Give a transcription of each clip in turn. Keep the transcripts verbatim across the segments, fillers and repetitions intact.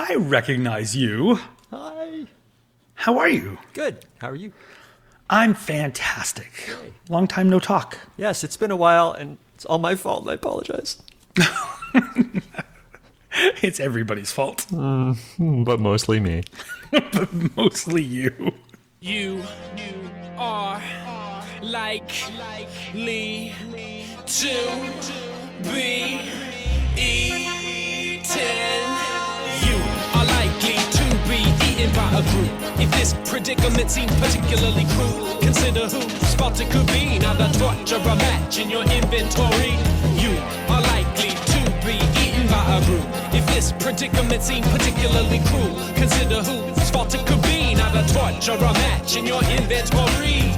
I recognize you. Hi. How are you? Good. How are you? I'm fantastic. Yay. Long time no talk. Yes, it's been a while, and it's all my fault, and I apologize. It's everybody's fault. Mm, but mostly me. But mostly you. You, you are likely to be eaten. You are likely to be eaten by a group. If this predicament seems particularly cruel, consider whose fault it could be. Now the torture a match in your inventory. You are likely to be eaten by a group. If this predicament seems particularly cruel, consider whose fault it could be. Now the torture a match in your inventory.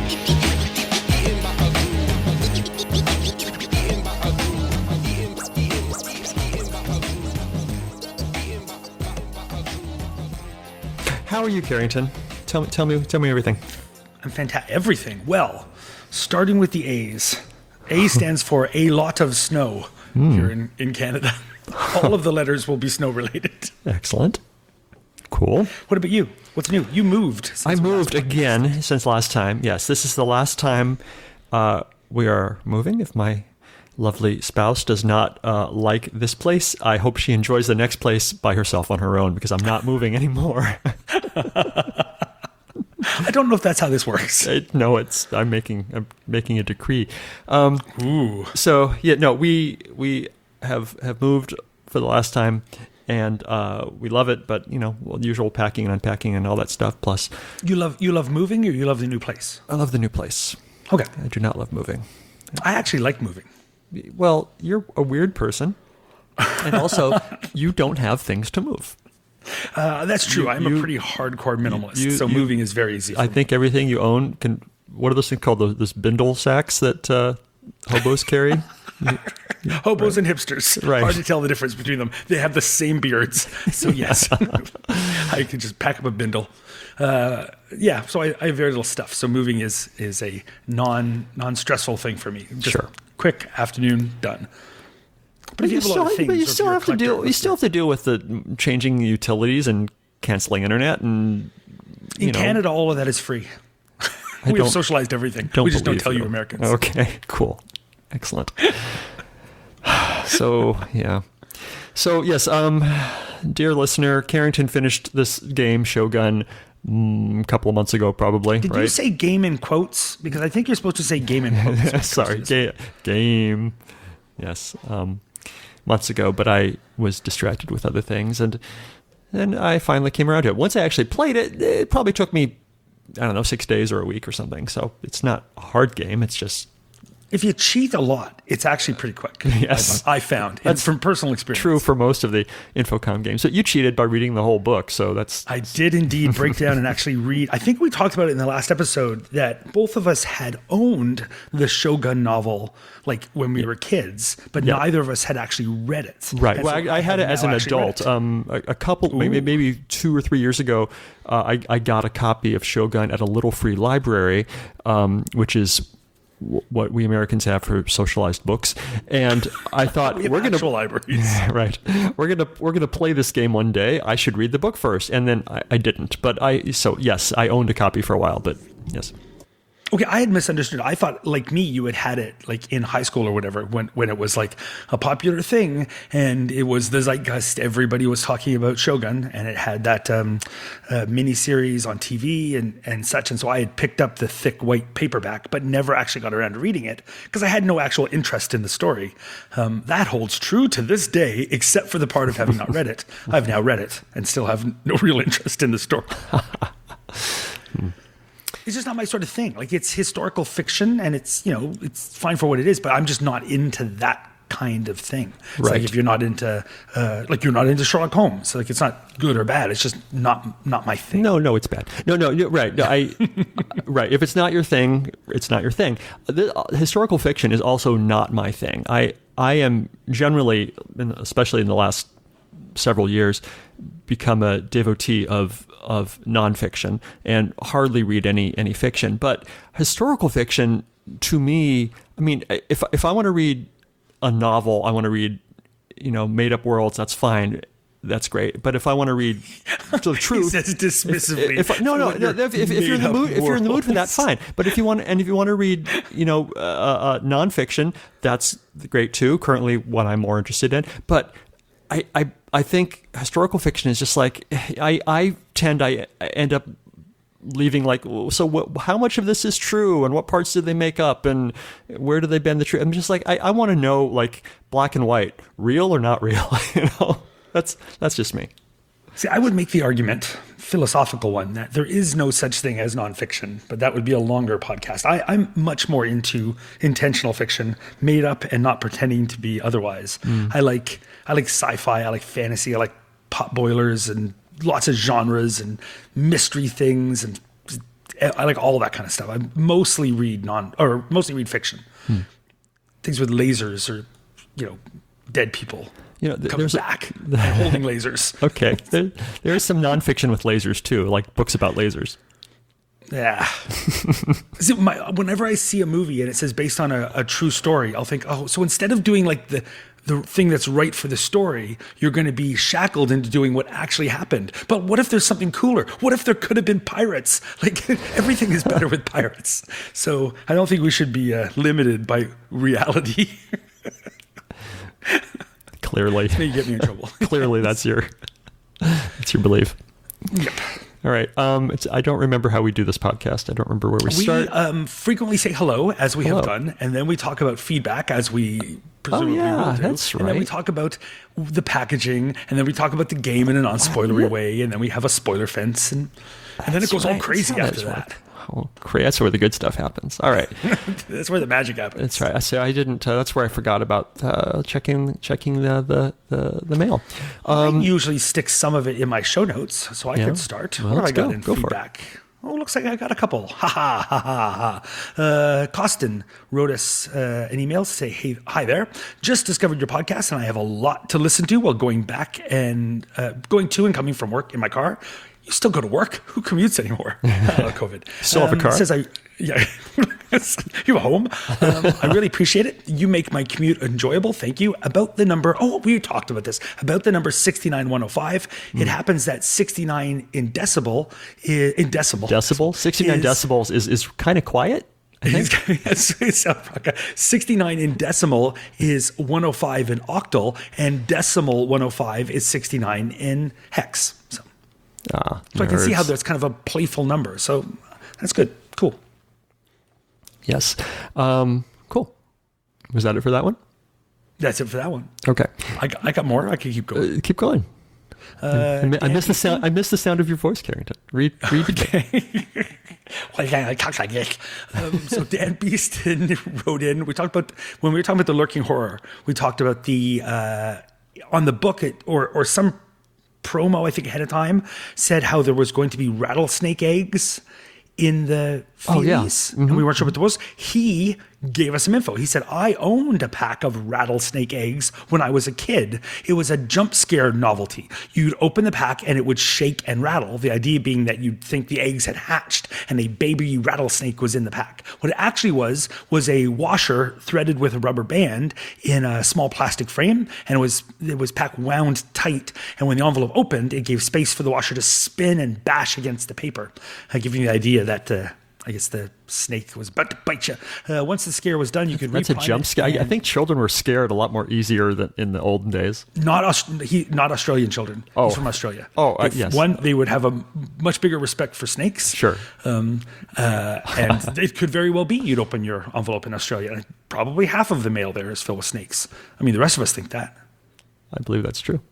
How are you, Carrington? Tell me, tell me, tell me everything. I'm fantastic. Everything. Well, starting with the A's. A stands for a lot of snow mm. here in, in Canada. All of the letters will be snow related. Excellent. Cool. What about you? What's new? You moved. I moved again since last time. Yes, this is the last time uh, we are moving. If my lovely spouse does not uh, like this place, I hope she enjoys the next place by herself on her own, because I'm not moving anymore. I don't know if that's how this works. I, no, it's I'm making I'm making a decree. Um, Ooh. So yeah, no, we we have have moved for the last time, and uh, we love it. But you know, well, usual packing and unpacking and all that stuff. Plus, you love you love moving, or you love the new place? I love the new place. Okay. I do not love moving. I actually like moving. Well, you're a weird person, and also you don't have things to move. Uh, that's true. You, I'm you, a pretty hardcore minimalist, you, so you, moving is very easy. I me. think everything you own can. What are those things called? Those, those bindle sacks that uh, hobos carry. you, you, hobos right. and hipsters. Right. Hard to tell the difference between them. They have the same beards, so yes, I can just pack up a bindle. Uh, yeah, so I, I have very little stuff. So moving is is a non non stressful thing for me. Just sure. Quick afternoon done. But you, you still, have, but you still have to deal. You still have to deal with the changing utilities and canceling internet, and you in know, Canada, all of that is free. I we have socialized everything. We just don't tell you, you Americans. Okay, cool, excellent. So yeah, so yes, um, dear listener, Carrington finished this game Shogun mm, a couple of months ago, probably. Did right? you say game in quotes? Because I think you're supposed to say game in quotes. Sorry, ga- game. Yes. Um, months ago, but I was distracted with other things, and then I finally came around to it. Once I actually played it, it probably took me, I don't know, six days or a week or something. So it's not a hard game. It's just if you cheat a lot, it's actually pretty quick. Yes, I, I found that's from personal experience. True for most of the Infocom games. So you cheated by reading the whole book. So that's I did indeed break down and actually read. I think we talked about it in the last episode that both of us had owned the Shogun novel like when we were kids, but yeah. neither of us had actually read it. Right. And well, so I, I had it as an adult. Um, a, a couple, maybe, maybe two or three years ago, uh, I, I got a copy of Shogun at a little free library, um, which is what we Americans have for socialized books, and I thought we we're going to libraries, right? We're gonna we're gonna play this game one day. I should read the book first, and then I, I didn't. But I so yes, I owned a copy for a while, but yes. Okay, I had misunderstood. I thought, like me, you had had it like in high school or whatever when, when it was like a popular thing and it was the zeitgeist. Everybody was talking about Shogun and it had that um, uh, mini series on T V and, and such. And so I had picked up the thick white paperback, but never actually got around to reading it because I had no actual interest in the story. Um, that holds true to this day, except for the part of having not read it. I've now read it and still have no real interest in the story. hmm. It's just not my sort of thing. Like it's historical fiction and it's, you know, it's fine for what it is, but I'm just not into that kind of thing. It's right. Like if you're not into, uh, like you're not into Sherlock Holmes, like it's not good or bad. It's just not, not my thing. No, no, it's bad. No, no, no right. No, I, right. If it's not your thing, it's not your thing. The, uh, historical fiction is also not my thing. I, I am generally, especially in the last several years, become a devotee of of nonfiction and hardly read any any fiction. But historical fiction, to me, I mean, if if I want to read a novel, I want to read, you know, made up worlds. That's fine. that's great. But if I want to read the He truth, says dismissively. if, if no, no, no if, if, if you're in the mood, if you're in the mood for that, worlds. fine. But if you want, and if you want to read, you know, uh, uh, nonfiction, that's great too. Currently, what I'm more interested in, but I, I, I think historical fiction is just like I, I tend, I end up leaving like, so what, how much of this is true, and what parts did they make up, and where do they bend the truth? I'm just like, I, I want to know, like, black and white, real or not real. You know, that's that's just me. See, I would make the argument, philosophical one, that there is no such thing as nonfiction, but that would be a longer podcast. I, I'm much more into intentional fiction, made up and not pretending to be otherwise. Mm. I like I like sci-fi, I like fantasy, I like pot boilers and lots of genres and mystery things, and I like all that kind of stuff. I mostly read non or mostly read fiction, hmm. things with lasers or, you know, dead people. You know, th- coming there's back and holding lasers. Okay, there, there is some nonfiction with lasers too, like books about lasers. Yeah. See, my, whenever I see a movie and it says based on a, a true story, I'll think, oh, so instead of doing like the the thing that's right for the story, you're going to be shackled into doing what actually happened. But what if there's something cooler? What if there could have been pirates? Like, everything is better with pirates. So I don't think we should be uh, limited by reality. Clearly. You get me in trouble. Clearly, that's your that's your belief. Yep. All right. Um, it's, I don't remember how we do this podcast. I don't remember where we, we start. We um, frequently say hello, as we hello. have done, and then we talk about feedback, as we presumably oh, yeah, will do. that's And then we right. talk about the packaging, and then we talk about the game in a non-spoilery yeah. way, and then we have a spoiler fence, and, and then it That's goes all right. crazy That's after right. that. Oh, great. That's where the good stuff happens. All right. That's where the magic happens. That's right. So I didn't. Uh, that's where I forgot about uh, checking checking the the the, the mail. Um, I usually stick some of it in my show notes, so I Yeah. could start. Well, what have let's I got go. in Go for it. feedback? Oh, looks like I got a couple. Ha ha ha ha ha. Uh, Costin wrote us uh, an email to say, "Hey, hi there. Just discovered your podcast, and I have a lot to listen to while going back and uh, going to and coming from work in my car." You still go to work? Who commutes anymore? Uh, COVID. Still have a car? Says I, yeah, you have a home. Um, I really appreciate it. You make my commute enjoyable. Thank you. About the number, oh, we talked about this. About the number sixty-nine one oh five. Mm. It happens that sixty-nine in decibel, i- in decimal. decibel. sixty-nine is- decibels is is kind of quiet. sixty-nine in decimal is one oh five in octal, and decimal one oh five is sixty-nine in hex. So. Ah, So I can see how nerds. that's kind of a playful number. So that's good. Cool. Yes. Um, cool. Was that it for that one? That's it for that one. Okay. I got, I got more. I can keep going. Uh, keep going. Uh, I, mi- I miss the sound. I miss the sound of your voice, Carrington. Read, read. Well, yeah, I talk like this. Um, so Dan Beeston wrote in. We talked about when we were talking about the lurking horror. We talked about the uh, on the book it, or or some promo, I think ahead of time, said how there was going to be rattlesnake eggs in the Oh, yeah. Feelies, and we weren't sure what it was. He gave us some info. He said, I owned a pack of rattlesnake eggs when I was a kid. It was a jump scare novelty. You'd open the pack and it would shake and rattle. The idea being that you'd think the eggs had hatched and a baby rattlesnake was in the pack. What it actually was, was a washer threaded with a rubber band in a small plastic frame, and it was, it was pack wound tight. And when the envelope opened, it gave space for the washer to spin and bash against the paper. I give you the idea that, uh, I guess the snake was about to bite you. Uh, once the scare was done, you could That's a reprime jump it scare. I I and- think children were scared a lot more easier than in the olden days. Not Aus- he, not Australian children. Oh. He's from Australia. Oh, uh, If yes. One, they would have a much bigger respect for snakes. Sure. Um, uh, and it could very well be you'd open your envelope in Australia, and probably half of the mail there is filled with snakes. I mean, the rest of us think that. I believe that's true.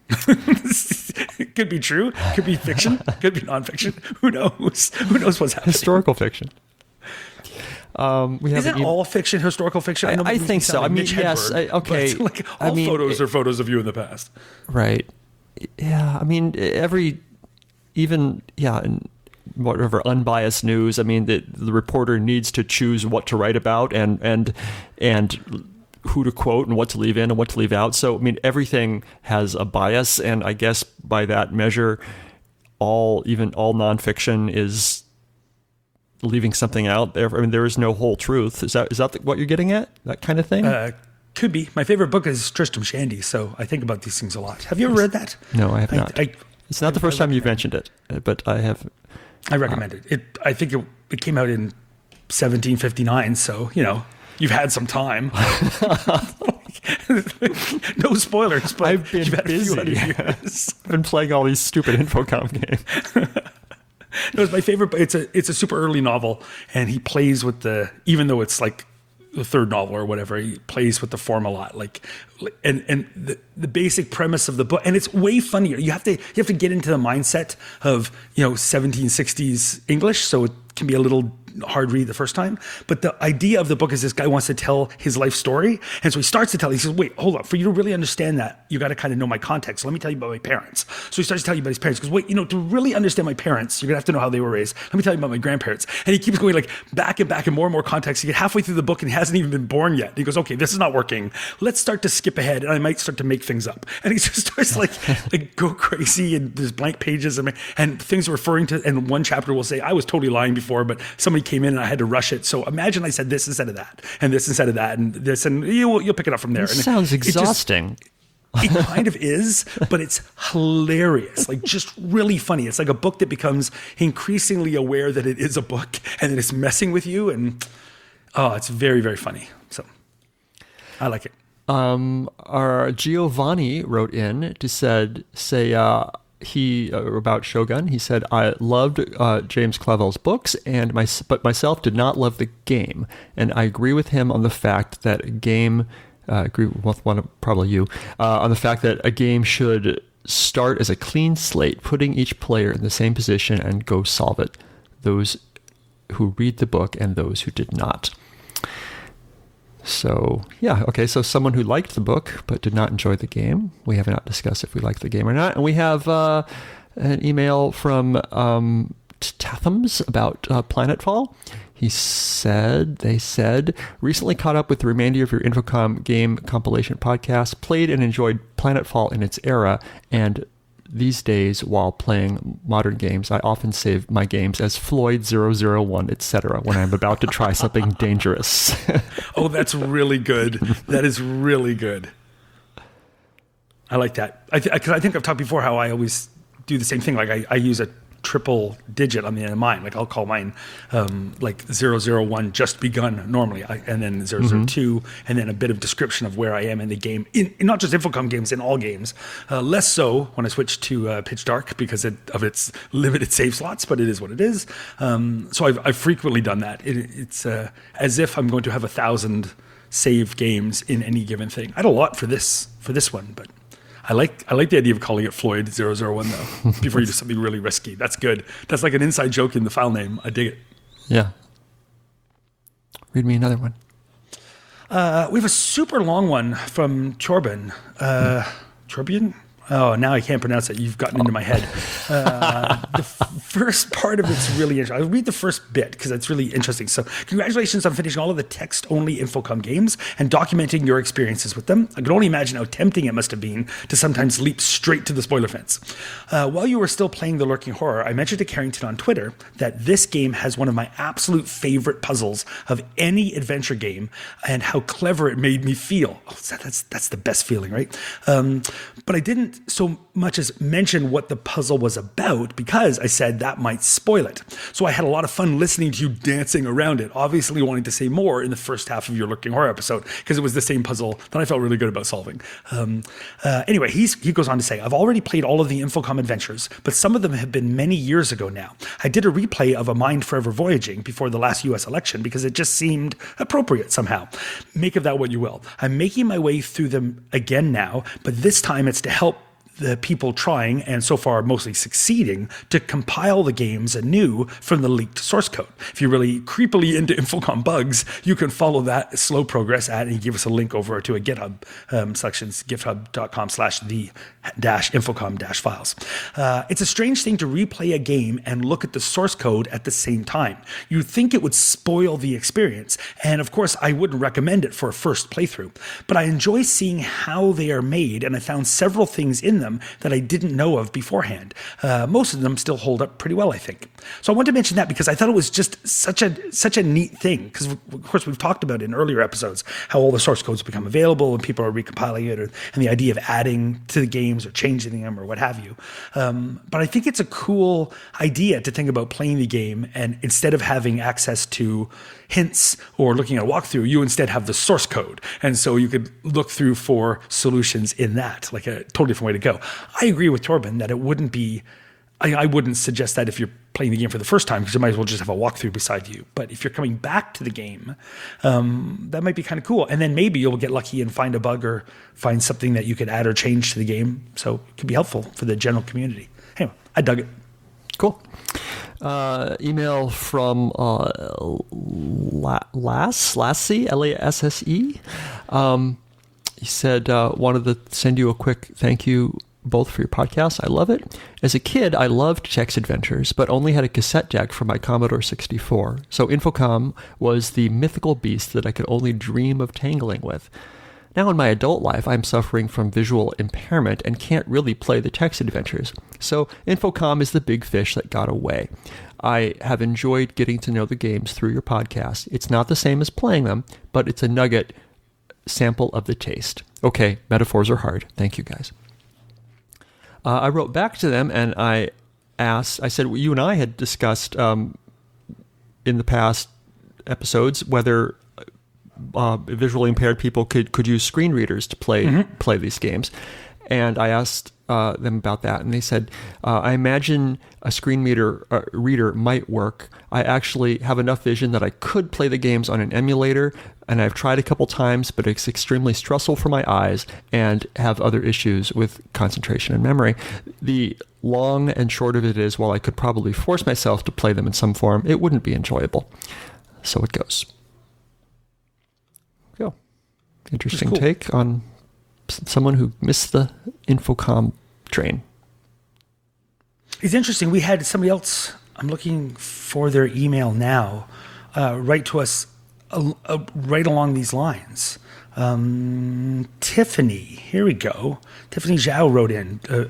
It could be true. Could be fiction. Could be nonfiction. Who knows? Who knows what's happening? Historical fiction. Um, we have Isn't an e- all fiction historical fiction? I- know I we think sound so. like I mean, Mitch yes, Hedberg, I- okay. but, like, I all mean, photos it- are photos of you in the past. Right. Yeah. I mean, every, even, yeah, and whatever unbiased news. I mean, the, the reporter needs to choose what to write about and, and, and who to quote and what to leave in and what to leave out. So, I mean, everything has a bias. And I guess by that measure, all, even all nonfiction is leaving something out there. I mean, there is no whole truth. Is that, is that what you're getting at? That kind of thing? Uh, Could be. My favorite book is Tristram Shandy, so I think about these things a lot. Have you ever read that? No, I have I, not. I, it's not the first time you've mentioned it, uh, but I have. I recommend it. It. I think it, it came out in seventeen fifty-nine, so, you know, you've had some time. No spoilers, but I've been you've had busy. a few hundred years. I've been playing all these stupid Infocom games. No, it's my favorite. It's a it's a super early novel, and he plays with the, even though it's like the third novel or whatever, he plays with the form a lot. Like, and and the, the basic premise of the book, and it's way funnier. You have to you have to get into the mindset of, you know, seventeen sixties English, so it can be a little hard read the first time. But the idea of the book is this guy wants to tell his life story. And so he starts to tell, he says, wait, hold up. For you to really understand that, you got to kind of know my context. So let me tell you about my parents. So he starts to tell you about his parents. Because wait, you know, to really understand my parents, you're going to have to know how they were raised. Let me tell you about my grandparents. And he keeps going like back and back and more and more context. You get halfway through the book and he hasn't even been born yet. And he goes, okay, this is not working. Let's start to skip ahead. And I might start to make things up. And he just starts like, like go crazy. And there's blank pages and, and things referring to, and one chapter will say, I was totally lying before, but somebody came in and I had to rush it. So imagine I said this instead of that, and this instead of that, and this, and you'll, you'll pick it up from there. It and sounds it, it just- exhausting. It kind of is, but it's hilarious. Like, just really funny. It's like a book that becomes increasingly aware that it is a book and that it's messing with you. And oh, it's very, very funny. So I like it. Um, our Giovanni wrote in to said, say, uh, he uh, about Shogun. He said, I loved uh, James Clavell's books, and my but myself did not love the game. And I agree with him on the fact that a game. Uh, agree with one, probably you, uh, on the fact that a game should start as a clean slate, putting each player in the same position and go solve it. Those who read the book and those who did not. So, yeah, okay, so someone who liked the book but did not enjoy the game. We have not discussed if we liked the game or not. And we have uh, an email from um, Tathams about uh, Planetfall. He said, they said, recently caught up with the remainder of your Infocom game compilation podcast, played and enjoyed Planetfall in its era, and these days, while playing modern games, I often save my games as Floyd zero zero one, et cetera when I'm about to try something dangerous. Oh, that's really good. That is really good. I like that. I, th- I, 'cause I think I've talked before how I always do the same thing. Like I, I use a triple digit on the end of mine. Like I'll call mine um, like zero zero one just begun normally, I, and then zero zero two, and then a bit of description of where I am in the game, in, in not just Infocom games, in all games. Uh, less so when I switch to uh, Pitch Dark because it, of its limited save slots, but it is what it is. Um, so I've, I've frequently done that. It, it's uh, as if I'm going to have a thousand save games in any given thing. I had a lot for this for this one, but I like I like the idea of calling it Floyd zero zero one though, before you do something really risky. That's good. That's like an inside joke in the file name. I dig it. Yeah. Read me another one. Uh, we have a super long one from Chorben. Uh, Chorbian? Oh, now I can't pronounce it. You've gotten into my head. Uh, the f- first part of it's really interesting. I'll read the first bit because it's really interesting. So congratulations on finishing all of the text-only Infocom games and documenting your experiences with them. I can only imagine how tempting it must have been to sometimes leap straight to the spoiler fence. Uh, while you were still playing The Lurking Horror, I mentioned to Carrington on Twitter that this game has one of my absolute favorite puzzles of any adventure game and how clever it made me feel. Oh, that's, that's the best feeling, right? Um, but I didn't so much as mention what the puzzle was about because I said that might spoil it. So I had a lot of fun listening to you dancing around it, obviously wanting to say more in the first half of your Lurking Horror episode because it was the same puzzle that I felt really good about solving. Um, uh, anyway, he's, he goes on to say, I've already played all of the Infocom adventures, but some of them have been many years ago now. I did a replay of A Mind Forever Voyaging before the last U S election because it just seemed appropriate somehow. Make of that what you will. I'm making my way through them again now, but this time it's to help the people trying, and so far mostly succeeding, to compile the games anew from the leaked source code. If you're really creepily into Infocom bugs, you can follow that slow progress at, and he gave us a link over to a GitHub um, sections, github.com slash the dash Infocom dash files. Uh, it's a strange thing to replay a game and look at the source code at the same time. You'd think it would spoil the experience, and of course I wouldn't recommend it for a first playthrough, but I enjoy seeing how they are made, and I found several things in them them that I didn't know of beforehand. Uh, most of them still hold up pretty well, I think. So I wanted to mention that because I thought it was just such a such a neat thing. Because of course we've talked about in earlier episodes how all the source codes become available and people are recompiling it, or, and the idea of adding to the games or changing them or what have you. Um, but I think it's a cool idea to think about playing the game, and instead of having access to hints or looking at a walkthrough, you instead have the source code. And so you could look through for solutions in that, like a totally different way to go. I agree with Torben that it wouldn't be, I, I wouldn't suggest that if you're playing the game for the first time, because you might as well just have a walkthrough beside you. But if you're coming back to the game, um, that might be kind of cool. And then maybe you'll get lucky and find a bug or find something that you could add or change to the game. So it could be helpful for the general community. Anyway, I dug it. Cool. Uh, email from uh, La- Lass, Lassie, L A S S E. Um, he said, uh, wanted to send you a quick thank you both for your podcast. I love it. As a kid, I loved Text Adventures, but only had a cassette deck for my Commodore sixty-four. So Infocom was the mythical beast that I could only dream of tangling with. Now in my adult life, I'm suffering from visual impairment and can't really play the text adventures. So Infocom is the big fish that got away. I have enjoyed getting to know the games through your podcast. It's not the same as playing them, but it's a nugget sample of the taste. Okay, metaphors are hard. Thank you, guys. Uh, I wrote back to them and I asked, I said, well, you and I had discussed um, in the past episodes whether Uh, visually impaired people could, could use screen readers to play mm-hmm. play these games. And I asked uh, them about that, and they said, uh, I imagine a screen reader, uh, reader might work. I actually have enough vision that I could play the games on an emulator, and I've tried a couple times, but it's extremely stressful for my eyes and have other issues with concentration and memory. The long and short of it is, while I could probably force myself to play them in some form, it wouldn't be enjoyable. So it goes. Go. Interesting cool. take on someone who missed the Infocom train. It's interesting. We had somebody else, I'm looking for their email now, uh, write to us uh, uh, right along these lines. Um, Tiffany, here we go. Tiffany Zhao wrote in, uh,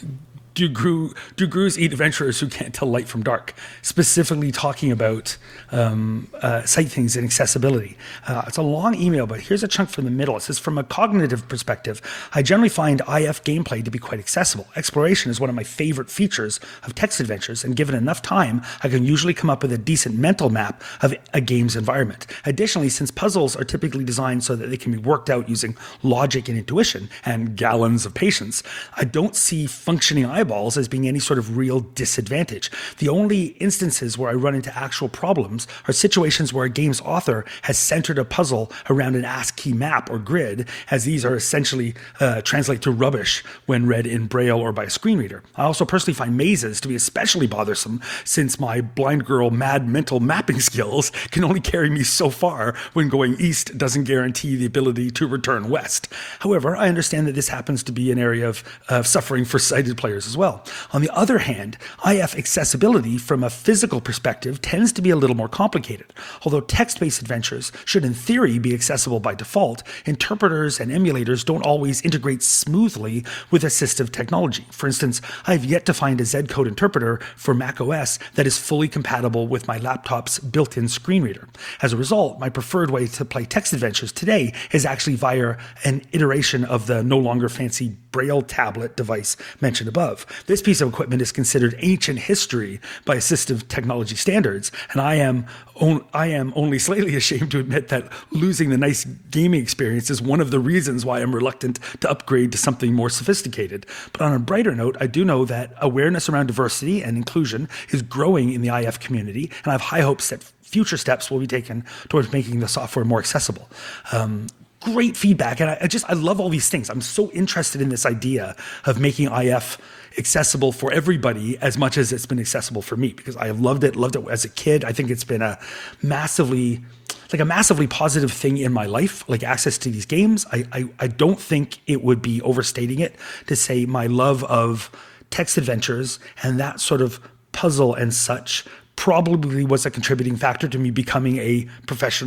do, Gru, do Grus eat adventurers who can't tell light from dark? Specifically talking about um, uh, sight things and accessibility. Uh, it's a long email, but here's a chunk from the middle. It says, from a cognitive perspective, I generally find I F gameplay to be quite accessible. Exploration is one of my favorite features of text adventures, and given enough time, I can usually come up with a decent mental map of a game's environment. Additionally, since puzzles are typically designed so that they can be worked out using logic and intuition and gallons of patience, I don't see functioning eyeballs as being any sort of real disadvantage. The only instances where I run into actual problems are situations where a game's author has centered a puzzle around an ASCII map or grid, as these are essentially uh, translate to rubbish when read in Braille or by a screen reader. I also personally find mazes to be especially bothersome, since my blind girl mad mental mapping skills can only carry me so far when going east doesn't guarantee the ability to return west. However, I understand that this happens to be an area of, of suffering for sighted players as well. On the other hand, I F accessibility from a physical perspective tends to be a little more complicated. Although text-based adventures should in theory be accessible by default, interpreters and emulators don't always integrate smoothly with assistive technology. For instance, I have yet to find a Z-code interpreter for macOS that is fully compatible with my laptop's built-in screen reader. As a result, my preferred way to play text adventures today is actually via an iteration of the no longer fancy Braille tablet device mentioned above. This piece of equipment is considered ancient history by assistive technology standards, and I am on, I am only slightly ashamed to admit that losing the nice gaming experience is one of the reasons why I'm reluctant to upgrade to something more sophisticated. But on a brighter note, I do know that awareness around diversity and inclusion is growing in the I F community, and I have high hopes that future steps will be taken towards making the software more accessible. Um, Great feedback. And I, I just, I love all these things. I'm so interested in this idea of making I F accessible for everybody as much as it's been accessible for me, because I have loved it, loved it as a kid. I think it's been a massively, like a massively positive thing in my life, like access to these games. I, I, I don't think it would be overstating it to say my love of text adventures and that sort of puzzle and such probably was a contributing factor to me becoming a professional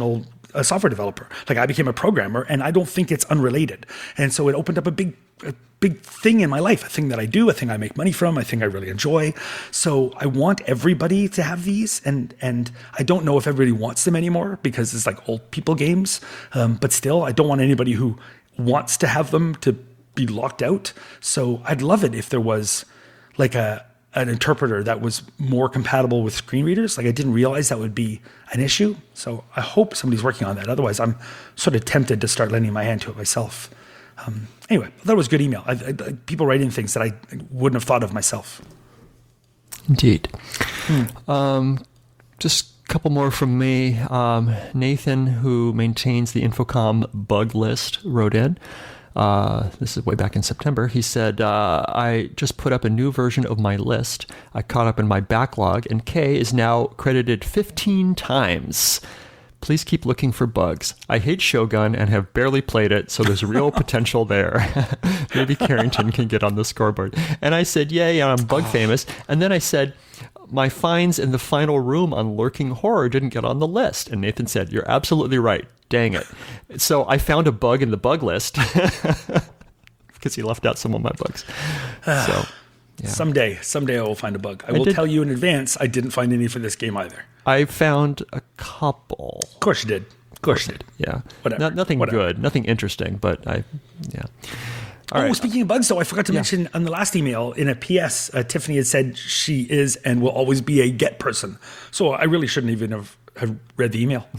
a software developer. Like I became a programmer, and I don't think it's unrelated. And so it opened up a big, a big thing in my life, a thing that I do, a thing I make money from, a thing I really enjoy. So I want everybody to have these, and and I don't know if everybody wants them anymore because it's like old people games. Um, but still, I don't want anybody who wants to have them to be locked out. So I'd love it if there was like a an interpreter that was more compatible with screen readers. Like I didn't realize that would be an issue. So I hope somebody's working on that. Otherwise, I'm sort of tempted to start lending my hand to it myself. Um, anyway, that was good email. I, I, people writing things that I wouldn't have thought of myself. Indeed. Hmm. Um, just a couple more from me. Um, Nathan, who maintains the Infocom bug list, wrote in. Uh, this is way back in September. He said, uh, I just put up a new version of my list. I caught up in my backlog, and Kay is now credited fifteen times. Please keep looking for bugs. I hate Shogun and have barely played it, so there's real potential there. Maybe Carrington can get on the scoreboard. And I said, yay, I'm bug famous. And then I said, my finds in the final room on Lurking Horror didn't get on the list. And Nathan said, you're absolutely right. Dang it. So I found a bug in the bug list because he left out some of my bugs. So yeah. Someday, someday I will find a bug. I, I will did, tell you in advance, I didn't find any for this game either. I found a couple. Of course you did. Of course you did. Yeah. Whatever. No, nothing Whatever. good. Nothing interesting, but I, yeah. All oh, right. Speaking of bugs, though, I forgot to yeah. mention on the last email, in a P S, uh, Tiffany had said she is and will always be a get person. So I really shouldn't even have, have read the email.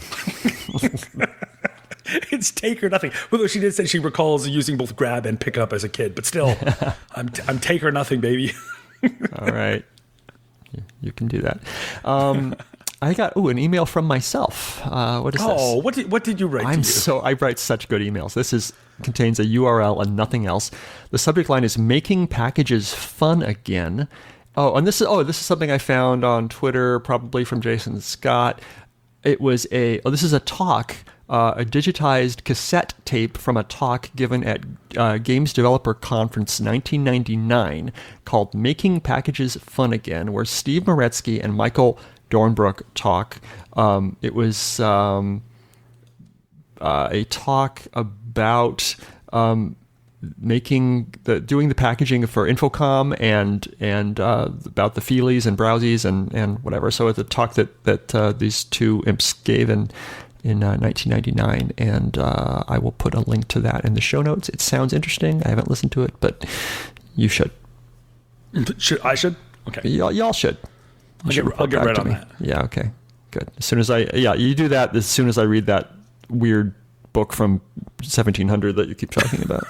It's take or nothing. Although she did say she recalls using both grab and pick up as a kid. But still, I'm, t- I'm take or nothing, baby. All right. You can do that. Um, I got ooh, an email from myself. Uh, what is oh, this? Oh, what did, what did you write I'm to you? so I write such good emails. This is contains a U R L and nothing else. The subject line is making packages fun again. Oh, and this is oh, this is something I found on Twitter, probably from Jason Scott. It was a oh, this is a talk, uh, a digitized cassette tape from a talk given at uh, Games Developer Conference nineteen ninety-nine called "Making Packages Fun Again," where Steve Moretsky and Michael Dornbrook talk. Um, it was um, uh, a talk about um, making the doing the packaging for Infocom and and uh, about the feelies and browsies and, and whatever. So it's a talk that that uh, these two imps gave in in uh, nineteen ninety-nine, and uh, I will put a link to that in the show notes. It sounds interesting. I haven't listened to it, but you should. Should I should? Okay, y'all, y'all should. I'll get, I'll get right on me. that. Yeah, okay. Good. As soon as I, yeah, you do that as soon as I read that weird book from seventeen hundred that you keep talking about.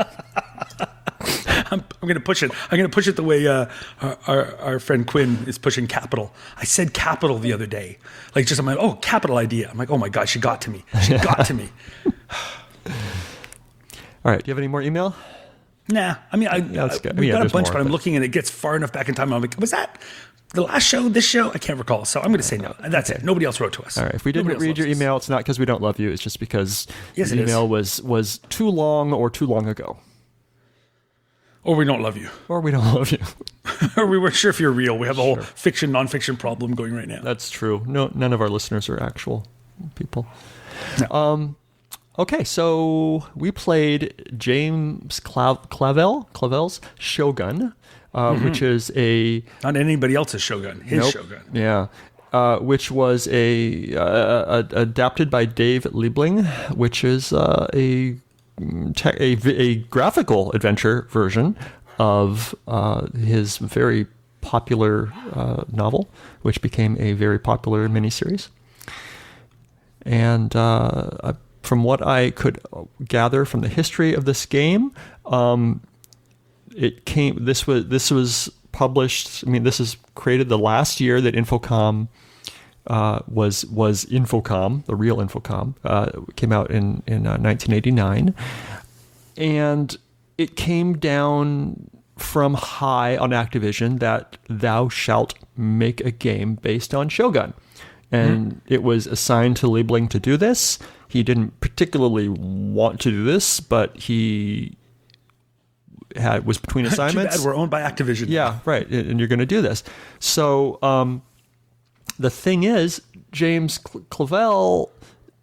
I'm, I'm going to push it. I'm going to push it the way uh, our, our, our friend Quinn is pushing Capital. I said Capital the other day. Like just, I'm like, oh, Capital idea. I'm like, oh my God, she got to me. She got to me. All right. Do you have any more email? Nah. I mean, I, yeah, that's good. we've yeah, got a bunch, more, but I'm but... looking and it gets far enough back in time. I'm like, was that the last show, this show? I can't recall. So I'm going to say no. That's okay. It. Nobody else wrote to us. All right. If we didn't read your us. email, it's not because we don't love you. It's just because yes, the email was, was too long or too long ago. Or we don't love you. Or we don't love you. Or we weren't sure if you're real. We have a whole sure. fiction, nonfiction problem going right now. That's true. No, none of our listeners are actual people. No. Um, okay, so we played James Clav- Clavel, Clavel's Shogun, uh, mm-hmm. which is a... Not anybody else's Shogun, his nope, Shogun. Yeah, uh, which was a, uh, a adapted by Dave Liebling, which is uh, a... A, a graphical adventure version of uh, his very popular uh, novel, which became a very popular miniseries. And uh, from what I could gather from the history of this game, um, it came. This was this was published. I mean, this is created the last year that Infocom. Uh, was was Infocom, the real Infocom, uh, came out in in uh, nineteen eighty-nine, and it came down from high on Activision that thou shalt make a game based on Shogun, and mm-hmm. it was assigned to Liebling to do this. He didn't particularly want to do this, but he had was between assignments. Too bad we're owned by Activision. Yeah, right, and you're going to do this. So. Um, The thing is, James Clavel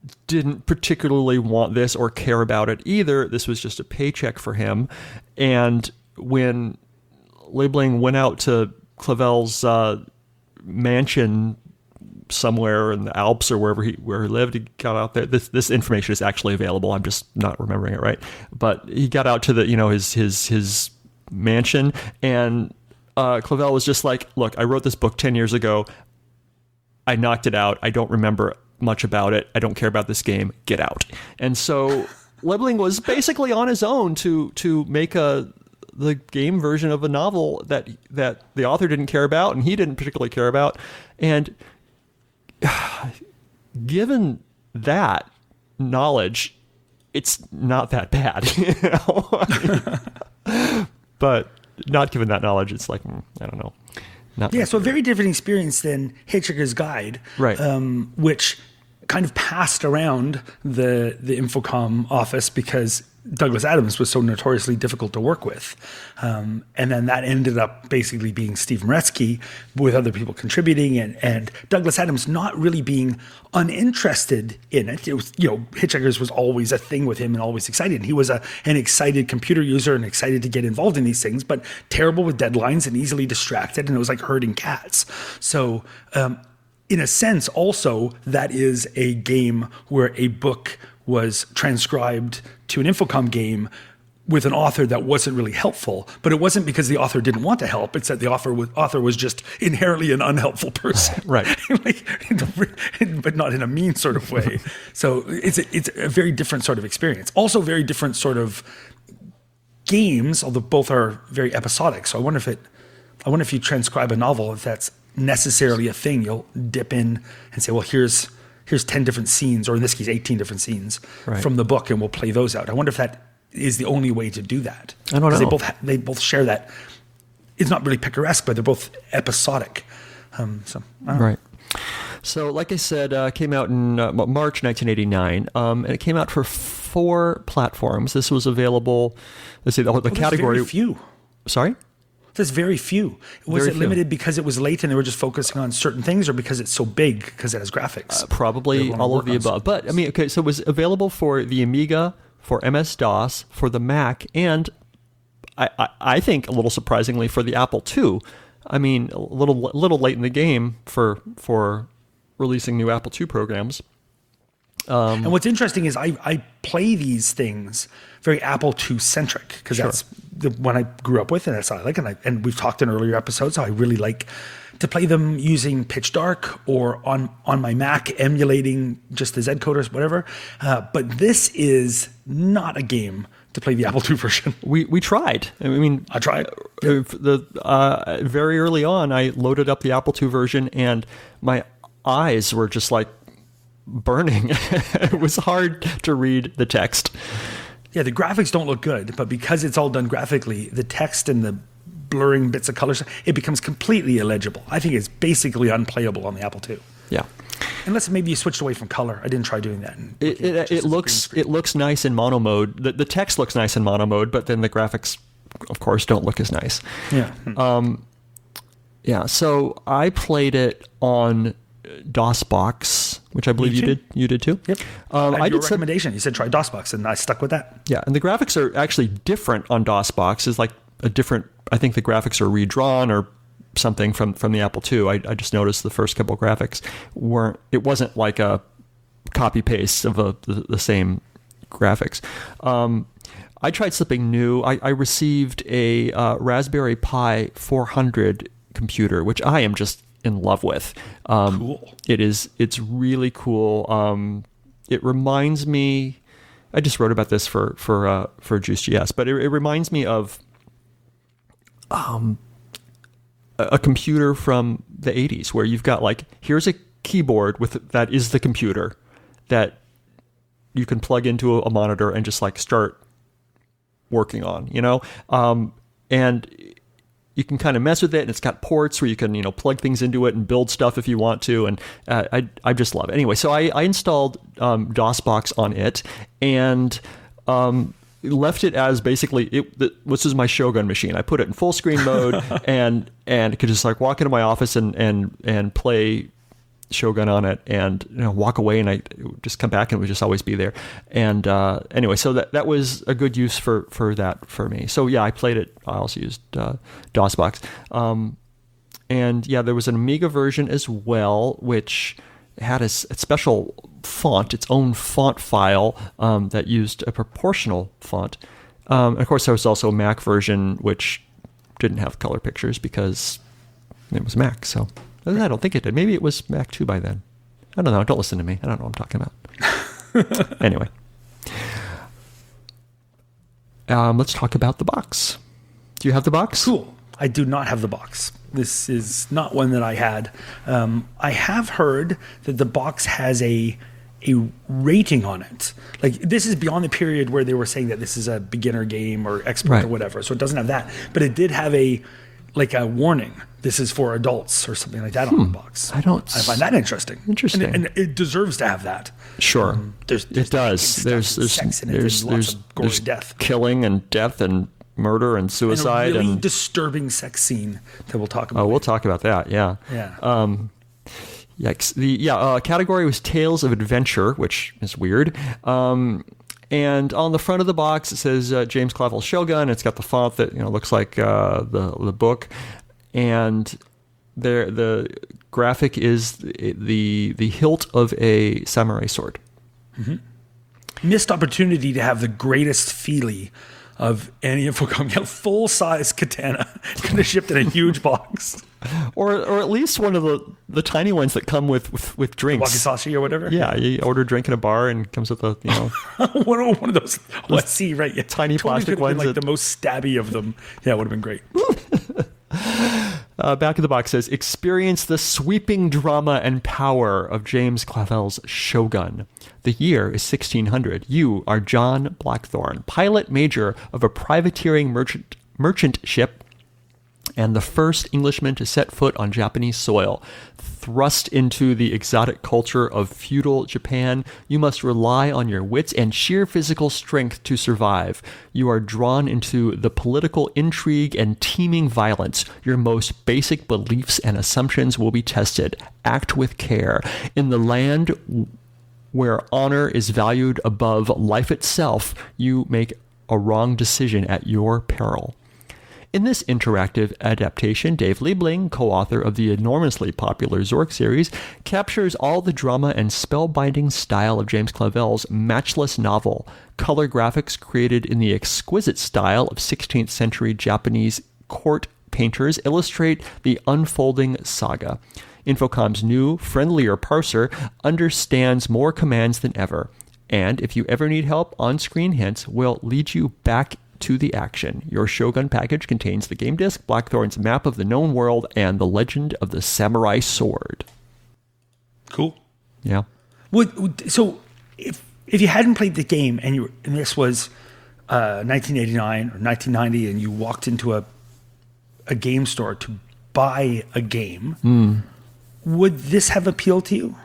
didn't particularly want this or care about it either. This was just a paycheck for him. And when Liebling went out to Clavel's uh, mansion somewhere in the Alps or wherever he where he lived, he got out there. This this information is actually available. I'm just not remembering it right. But he got out to the you know his his his mansion, and uh, Clavel was just like, "Look, I wrote this book ten years ago. I knocked it out. I don't remember much about it. I don't care about this game. Get out." And so Liebling was basically on his own to to make a the game version of a novel that that the author didn't care about and he didn't particularly care about. And given that knowledge, it's not that bad, you know? But not given that knowledge, it's like, mm, I don't know. Not Yeah, so a very different experience than Hitchhiker's Guide, Right. um, which kind of passed around the the Infocom office because Douglas Adams was so notoriously difficult to work with. Um, and then that ended up basically being Steve Meretzky with other people contributing and, and Douglas Adams not really being uninterested in it. It was, you know, Hitchhikers was always a thing with him and always excited. He was a, an excited computer user and excited to get involved in these things, but terrible with deadlines and easily distracted. And it was like herding cats. So, um, in a sense, also, that is a game where a book was transcribed to an Infocom game with an author that wasn't really helpful, but it wasn't because the author didn't want to help. It's that the author was, author was just inherently an unhelpful person, Right. like, but not in a mean sort of way. So it's a, it's a very different sort of experience. Also, very different sort of games, although both are very episodic. So I wonder if it, I wonder if you transcribe a novel, if that's necessarily a thing. You'll dip in and say, well, here's here's ten different scenes, or in this case, eighteen different scenes Right. from the book, and we'll play those out. I wonder if that is the only way to do that. I don't know. They both ha- they both share that. It's not really picaresque, but they're both episodic. Um, so I don't know. Right. So, like I said, uh, came out in uh, March nineteen eighty-nine, um, and it came out for four platforms. This was available. Let's see, the, the Well, there's category. very few. Sorry. There's very few. Was Very it few. limited because it was late and they were just focusing on certain things, or because it's so big because it has graphics? Uh, Probably They wanna all of work the on above. But I mean, okay, so it was available for the Amiga, for M S DOS, for the Mac, and I, I, I think a little surprisingly for the Apple two. I mean, a little little late in the game for for releasing new Apple two programs. And what's interesting is I, I play these things very Apple two centric because that's the one I grew up with and that's how I like. And I, and we've talked in earlier episodes how I really like to play them using Pitch Dark or on, on my Mac emulating just the Z coders, whatever. Uh, but this is not a game to play the Apple two version. We we tried. I mean, I tried. Uh, the uh, very early on, I loaded up the Apple two version, and my eyes were just like burning. It was hard to read the text. Yeah, the graphics don't look good, but because it's all done graphically, the text and the blurring bits of colors, it becomes completely illegible. I think it's basically unplayable on the Apple two. Yeah, Unless maybe you switched away from color. I didn't try doing that. and it looking at it, just it as a looks green it looks nice in mono mode. The the text looks nice in mono mode, but then the graphics, of course, don't look as nice. screen. Yeah. Yeah, so I played it on DOSBox, which I believe you too. did. You did too. Yep. Um, I, I had your did some, recommendation. You said try DOSBox, and I stuck with that. yeah, and the graphics are actually different on DOSBox. It's like a different. I think the graphics are redrawn or something from from the Apple two. I, I just noticed the first couple graphics weren't. It wasn't like a copy paste of a, the, the same graphics. Um, I tried something new. I, I received a uh, Raspberry Pi four hundred computer, which I am just in love with. Um, Cool. It is. It's really cool. Um, it reminds me. I just wrote about this for for uh, for Juice.js, but it, it reminds me of um, a, a computer from the eighties, where you've got like, here's a keyboard with that is the computer that you can plug into a, a monitor and just like start working on, you know, um, and you can kind of mess with it, and it's got ports where you can, you know, plug things into it and build stuff if you want to, and uh, I I just love it. Anyway, so I, I installed um, DOSBox on it, and um, left it as basically it. The, this is my Shogun machine. I put it in full screen mode, and and could just like walk into my office and and and play Shogun on it, and you know, walk away, and I just come back, and it would just always be there. And uh, anyway, so that that was a good use for for that for me. So yeah, I played it. I also used uh, DOSBox, um, and yeah, there was an Amiga version as well, which had a, s- a special font, its own font file um, that used a proportional font. Um, and of course, there was also a Mac version which didn't have color pictures because it was Mac. So. I don't think it did. Maybe it was Mac two by then. I don't know. Don't listen to me. I don't know what I'm talking about. Anyway. Um, let's talk about the box. Do you have the box? Cool. I do not have the box. This is not one that I had. Um, I have heard that the box has a a rating on it. Like, this is beyond the period where they were saying that this is a beginner game or expert Right. or whatever. So it doesn't have that. But it did have a like a warning. This is for adults or something like that on the box. I don't I find that interesting. Interesting. And, and it deserves to have that. Sure. Um, there's, there's it does. stuff There's and there's sex in it there's and lots there's, of gory there's death. killing and death and murder and And suicide a really and disturbing sex scene that we'll talk about. oh, we'll talk about that. Yeah. Yeah. Um, yikes. The yeah uh, category was Tales of Adventure, which is weird. Um, and on the front of the box it says uh, James Clavell Shogun. It's got the font that you know looks like uh, the the book, and there the graphic is the the hilt of a samurai sword. Missed opportunity to have the greatest feelie of any Infocom. You know, full size katana could have shipped in a huge box. Or or at least one of the, the tiny ones that come with, with, with drinks. Wakizashi or whatever. Yeah, you order a drink in a bar and comes with a, you know. one, of, one of those. Oh, I see, right. Yeah. Tiny Totally plastic could have been, ones like that- the most stabby of them. Yeah, it would have been great. Uh, back of the box says, experience the sweeping drama and power of James Clavell's Shogun. The year is sixteen hundred. You are John Blackthorne, pilot major of a privateering merchant merchant ship and the first Englishman to set foot on Japanese soil. Thrust into the exotic culture of feudal Japan, you must rely on your wits and sheer physical strength to survive. You are drawn into the political intrigue and teeming violence. Your most basic beliefs and assumptions will be tested. Act with care. In the land where honor is valued above life itself, you make a wrong decision at your peril. In this interactive adaptation, Dave Liebling, co-author of the enormously popular Zork series, captures all the drama and spellbinding style of James Clavell's matchless novel. Color graphics created in the exquisite style of sixteenth century Japanese court painters illustrate the unfolding saga. Infocom's new, friendlier parser understands more commands than ever, and if you ever need help, on-screen hints will lead you back to the action. Your Shogun package contains the game disc, Blackthorne's map of the known world, and the legend of the samurai sword. Cool. Yeah. Would, would so if if you hadn't played the game and you and this was uh, nineteen eighty-nine or nineteen ninety and you walked into a a game store to buy a game, Mm. would this have appealed to you?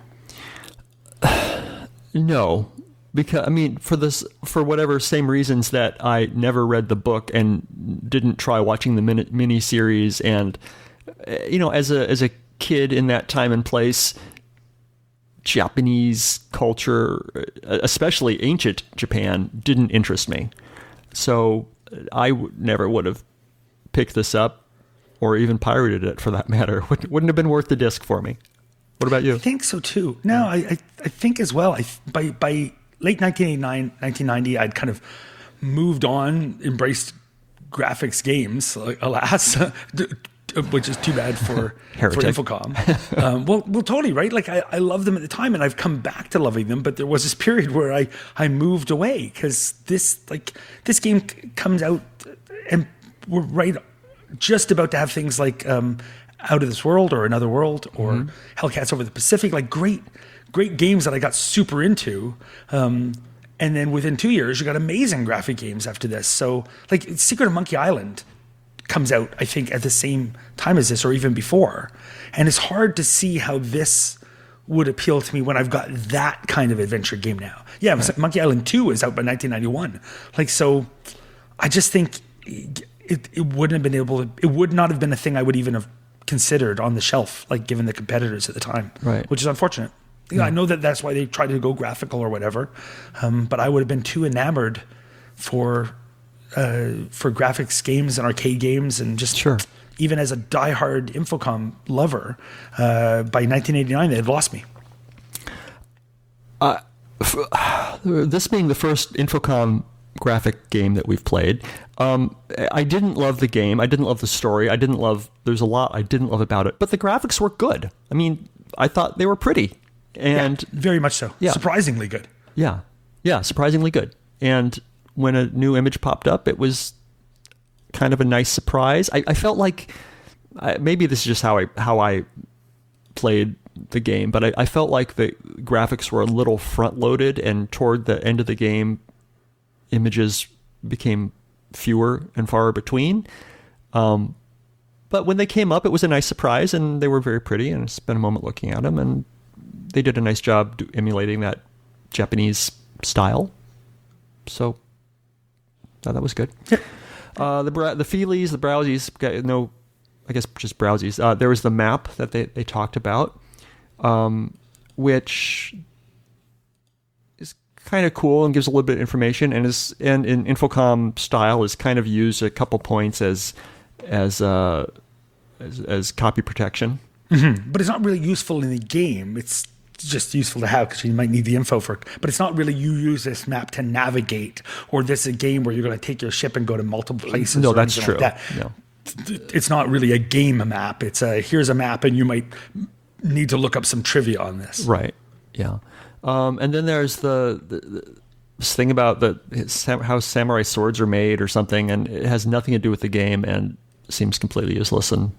No, because I mean, for this, for whatever same reasons that I never read the book and didn't try watching the mini, mini series, and uh, you know, as a as a kid in that time and place, Japanese culture, uh, especially ancient Japan, didn't interest me. So I w- never would have picked this up, or even pirated it for that matter. Wouldn't, wouldn't have been worth the disc for me. What about you? I think so too. No, I, I, I think as well. I by by late nineteen eighty-nine, nineteen ninety, I'd kind of moved on, embraced graphics games, like, alas, which is too bad for for Heretic. Infocom. um, well, well, totally right. Like I, I loved them at the time, and I've come back to loving them. But there was this period where I I moved away because this like this game c- comes out, and we're right just about to have things like um, Out of This World or Another World or Mm-hmm. Hellcats Over the Pacific, like great, great games that I got super into. Um, and then within two years, you got amazing graphic games after this. So like Secret of Monkey Island comes out, I think, at the same time as this or even before. And it's hard to see how this would appeal to me when I've got that kind of adventure game now. Yeah, right. Monkey Island two is out by nineteen ninety-one. Like, so I just think it, it wouldn't have been able to, it would not have been a thing I would even have considered on the shelf, like given the competitors at the time, Right. which is unfortunate. Yeah. I know that that's why they tried to go graphical or whatever, um, but I would have been too enamored for uh, for graphics games and arcade games, and just Sure. even as a diehard Infocom lover, uh, by nineteen eighty-nine they had lost me. This being the first Infocom graphic game that we've played, um, I didn't love the game. I didn't love the story. I didn't love. There's a lot I didn't love about it, but the graphics were good. I mean, I thought they were pretty, and Yeah, very much so. Yeah. Surprisingly good. yeah, yeah, surprisingly good. And when a new image popped up, it was kind of a nice surprise. I, I felt like I, maybe this is just how I how I played the game, but I, I felt like the graphics were a little front loaded, and toward the end of the game, images became fewer and far between. Um, but when they came up, it was a nice surprise, and they were very pretty, and I spent a moment looking at them, and they did a nice job do, emulating that Japanese style. So uh, that was good. uh, the bra- the feelies, the browsies, got no, I guess just browsies. Uh, there was the map that they, they talked about, um, which is kind of cool and gives a little bit of information, and is and in Infocom style is kind of used a couple points as as uh, as, as copy protection. But it's not really useful in the game. It's just useful to have because you might need the info for, but it's not really you use this map to navigate, or this is a game where you're going to take your ship and go to multiple places. No, or that's anything true. like that. No. It's not really a game map. It's a, here's a map and you might need to look up some trivia on this. Right. Yeah. Um, and then there's the, the, the this thing about the how samurai swords are made or something, and it has nothing to do with the game and seems completely useless and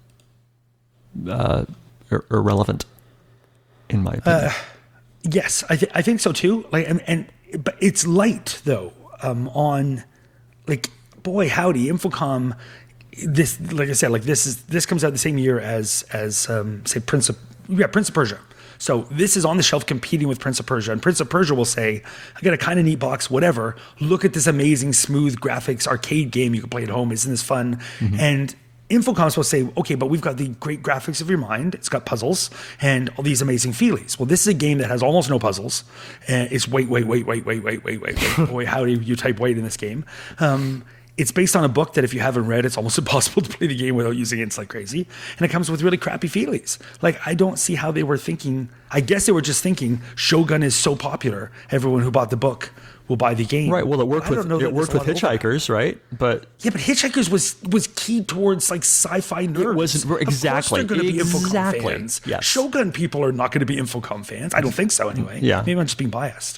uh, ir- irrelevant, in my opinion. Uh, yes, I, th- I think so too. Like, and, and but it's light though. Um, on like, boy, howdy, Infocom. This, like I said, like this is this comes out the same year as as um, say Prince of yeah Prince of Persia. So this is on the shelf competing with Prince of Persia, and Prince of Persia will say, "I got a kind of neat box, whatever. Look at this amazing smooth graphics arcade game you can play at home. Isn't this fun?" Mm-hmm. And Infocom's will say, "Okay, but we've got the great graphics of your mind. It's got puzzles and all these amazing feelies." Well, this is a game that has almost no puzzles. And it's wait, wait, wait, wait, wait, wait, wait, wait, wait. Boy, how do you type wait in this game? Um, It's based on a book that if you haven't read, it's almost impossible to play the game without using it like crazy. And it comes with really crappy feelies. Like, I don't see how they were thinking. I guess they were just thinking Shogun is so popular. Everyone who bought the book will buy the game. Right. Well, it worked I don't with know that it worked there's with a lot of overlap. Hitchhikers, right? But Yeah, but Hitchhikers was was keyed towards like sci-fi nerds. was- exactly. Of course they're going to be Infocom Exactly. fans. Yes. Shogun people are not going to be Infocom fans. I don't think so anyway. Yeah. Maybe I'm just being biased.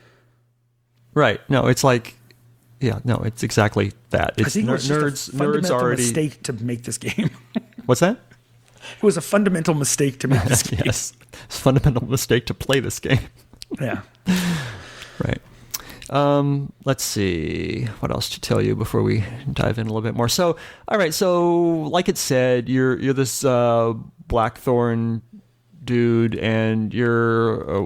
right. No, it's like, yeah, no, it's exactly that. I It's think it ner- was just nerds. a Nerds fundamental already. mistake to make this game. What's that? It was a fundamental mistake to make this game. Yes, it's a fundamental mistake to play this game. Yeah. Right. Um, let's see what else to tell you before we dive in a little bit more. So, all right. So, like it said, you're you're this uh, Blackthorn dude, and you're a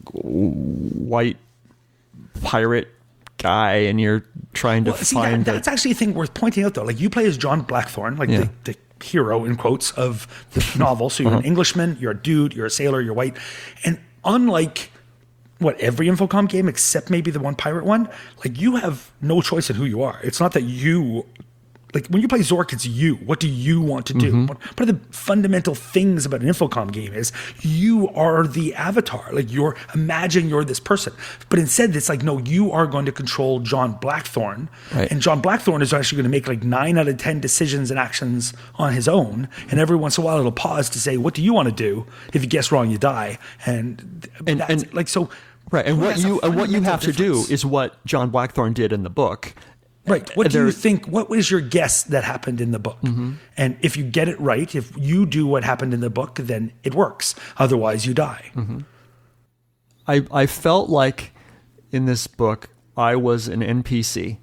white pirate guy, and you're trying to Well, see, find that, the- that's actually a thing worth pointing out, though. Like, you play as John Blackthorn, like Yeah. the, the hero, in quotes, of the novel. So you're Uh-huh. an Englishman, you're a dude, you're a sailor, you're white. And unlike, what, every Infocom game except maybe the one pirate one, like, you have no choice in who you are. It's not that you... Like, when you play Zork, it's you. What do you want to do? Mm-hmm. What, what are the fundamental things about an Infocom game is you are the avatar. Like, you're, imagine you're this person. But instead, it's like, no, you are going to control John Blackthorn. Right. And John Blackthorn is actually going to make like nine out of ten decisions and actions on his own. And every once in a while, it'll pause to say, what do you want to do? If you guess wrong, you die. And, And- that's, and- like, so... right. And what that's a you and what you fundamental have to do difference. is what John Blackthorn did in the book. Right. What do There- you think? What was your guess that happened in the book? Mm-hmm. And if you get it right, if you do what happened in the book, then it works. Otherwise, you die. Mm-hmm. I I felt like in this book I was an N P C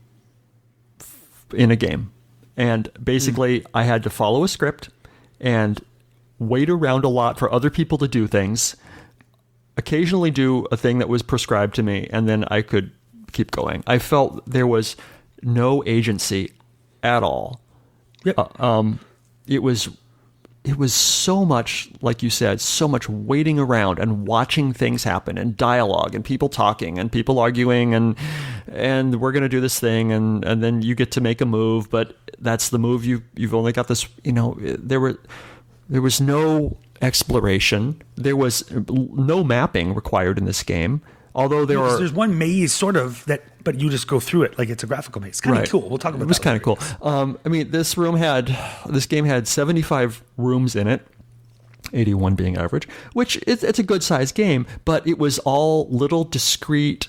f- in a game, and basically I had to follow a script and wait around a lot for other people to do things. Occasionally do a thing that was prescribed to me, and then I could keep going. I felt there was no agency at all. Yep. Uh, um, it was it was so much, like you said, so much waiting around and watching things happen and dialogue and people talking and people arguing and and we're going to do this thing and, and then you get to make a move, but that's the move you you've only got this, you know, there were there was no exploration. There was no mapping required in this game. Although there are, there's one maze sort of that, but you just go through it like it's a graphical maze. It's kind right. of cool. We'll talk about that. It was kind of later. cool. Um, I mean, this room had, this game had seventy-five rooms in it, eighty-one being average, which is, it's a good sized game, but it was all little discrete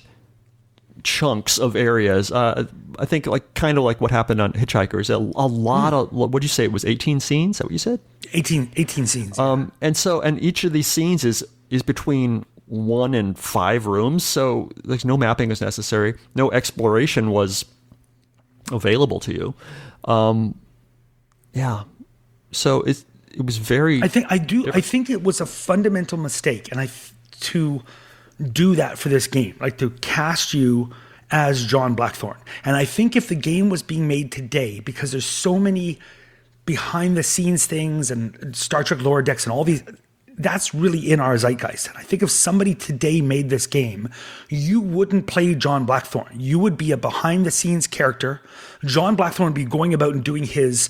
chunks of areas. Uh, I think like kind of like what happened on Hitchhikers. A, a lot mm. of, what did you say? It was eighteen scenes? Is that what you said? eighteen, eighteen scenes. Um, and so, and each of these scenes is, is between one and five rooms, so like no mapping was necessary, no exploration was available to you. Um, yeah, so it it was very. I think I do. different. I think it was a fundamental mistake, and I to do that for this game, like to cast you as John Blackthorne. And I think if the game was being made today, because there's so many behind the scenes things and Star Trek lower decks and all these. That's really in our zeitgeist. And I think if somebody today made this game, you wouldn't play John Blackthorne. You would be a behind the scenes character. John Blackthorne would be going about and doing his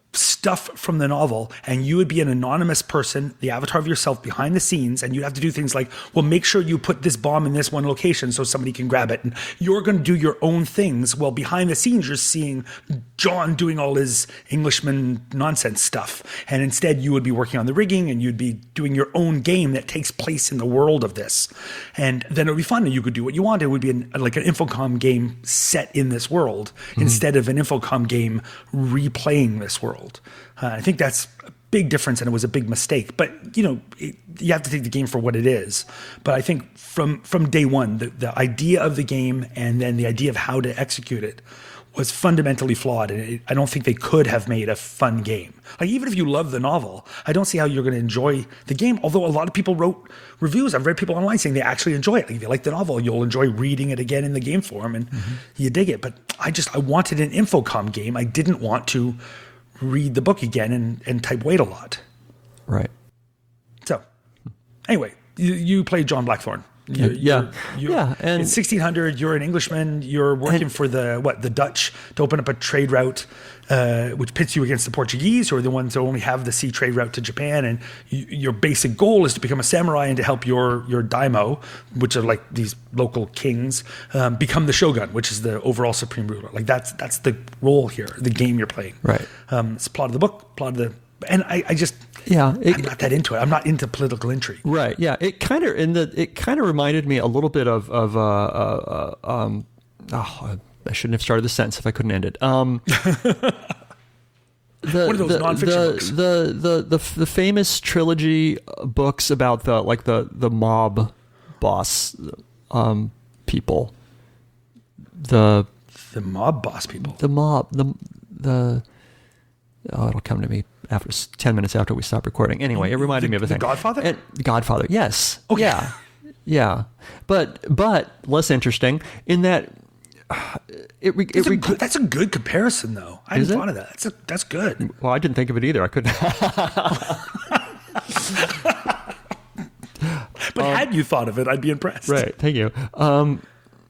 stuff from the novel, and you would be an anonymous person, the avatar of yourself behind the scenes, and you'd have to do things like, well, make sure you put this bomb in this one location so somebody can grab it. And you're going to do your own things. Well, behind the scenes, you're seeing John doing all his Englishman nonsense stuff. And instead, you would be working on the rigging, and you'd be doing your own game that takes place in the world of this. And then it would be fun, and you could do what you want. It would be an, like an Infocom game set in this world, mm-hmm. instead of an Infocom game replaying this world. Uh, I think that's a big difference, and it was a big mistake. But you know, it, you have to take the game for what it is. But I think from from day one, the, the idea of the game and then the idea of how to execute it was fundamentally flawed, and it, I don't think they could have made a fun game. Like even if you love the novel, I don't see how you're going to enjoy the game. Although a lot of people wrote reviews, I've read people online saying they actually enjoy it. Like if you like the novel, you'll enjoy reading it again in the game form, and mm-hmm. you dig it. But I just I wanted an Infocom game. I didn't want to read the book again and, and type wait a lot. Right. So anyway, you, you played John Blackthorne. You, yeah. You're, you're, yeah. And it's sixteen hundred. You're an Englishman. You're working and, for the, what, the Dutch to open up a trade route, uh, which pits you against the Portuguese, who are the ones that only have the sea trade route to Japan. And you, your basic goal is to become a samurai and to help your, your daimyo, which are like these local kings, um, become the shogun, which is the overall supreme ruler. Like that's, that's the role here, the game you're playing. Right. Um, it's plot of the book, plot of the, and I, I just, yeah, it, I'm not that into it. I'm not into political intrigue. Right. Yeah. It kind of in the it kind of reminded me a little bit of of uh, uh, uh, um. Oh, I shouldn't have started the sentence if I couldn't end it. Um. the, One of those the, nonfiction the, books. The, the the the famous trilogy books about the like the the mob boss um people. The the mob boss people. The mob the the oh it'll come to me after ten minutes after we stop recording. Anyway, it reminded the, me of a thing. The Godfather? And Godfather, yes. Okay. Yeah. Yeah. But but less interesting in that uh, it, it, that's, it a good, that's a good comparison, though. I hadn't thought of that. That's a, that's good. Well, I didn't think of it either. I couldn't. But um, had you thought of it, I'd be impressed. Right. Thank you. Um,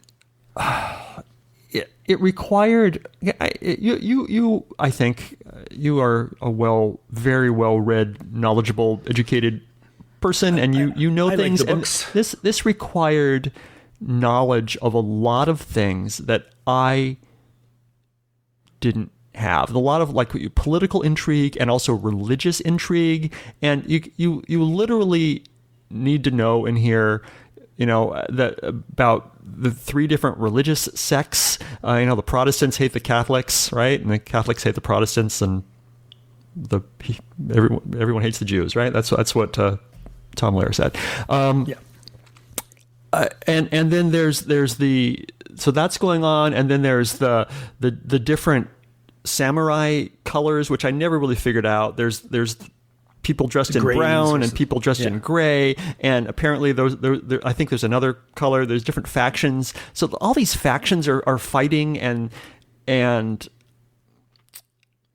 it, it required it, you you you. I think you are a well, very well read, knowledgeable, educated person, and you you know I things. Like the and books. this this required knowledge of a lot of things that I didn't have. A lot of like political intrigue and also religious intrigue, and you you you literally need to know in here, you know, that about the three different religious sects. Uh, you know, the Protestants hate the Catholics, right? And the Catholics hate the Protestants, and the everyone everyone hates the Jews, right? That's that's what uh, Tom Lehrer said. Um, yeah. Uh, and and then there's there's the so that's going on, and then there's the the the different samurai colors, which I never really figured out. There's there's people dressed in brown and people dressed yeah. in gray, and apparently those there, there, I think there's another color. There's different factions, so all these factions are, are fighting, and and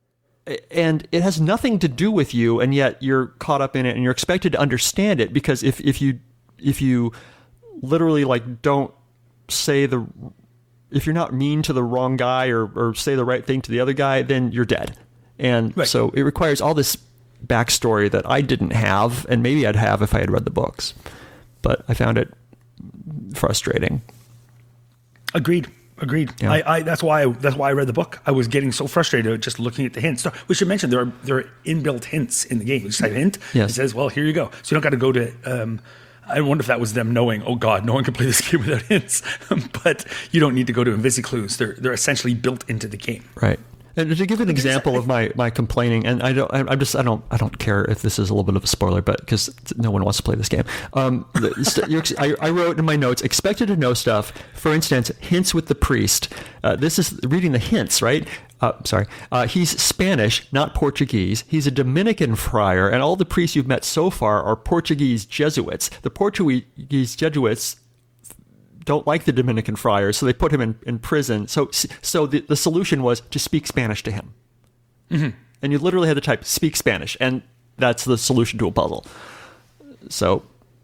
and it has nothing to do with you, and yet you're caught up in it, and you're expected to understand it, because if if you if you literally like don't say the if you're not mean to the wrong guy or or say the right thing to the other guy, then you're dead. And right. so it requires all this backstory that I didn't have, and maybe I'd have if I had read the books, but I found it frustrating. Agreed. Agreed. Yeah. I, I that's why I, that's why I read the book. I was getting so frustrated just looking at the hints. So we should mention there are there are inbuilt hints in the game. You just type hint. Yes. It says, "Well, here you go." So you don't got to go to. Um, I wonder if that was them knowing. Oh God, no one can play this game without hints. But you don't need to go to InvisiClues. They're they're essentially built into the game. Right. And to give an example of my, my complaining, and I don't, I'm just, I don't, I don't care if this is a little bit of a spoiler, but because no one wants to play this game. Um, I, I wrote in my notes, expected to know stuff. For instance, hints with the priest. Uh, this is reading the hints, right? Uh, sorry. Uh, he's Spanish, not Portuguese. He's a Dominican friar, and all the priests you've met so far are Portuguese Jesuits. The Portuguese Jesuits don't like the Dominican friars, so they put him in, in prison. So so the, the solution was to speak Spanish to him. Mm-hmm. And you literally had to type speak Spanish, and that's the solution to a puzzle. So,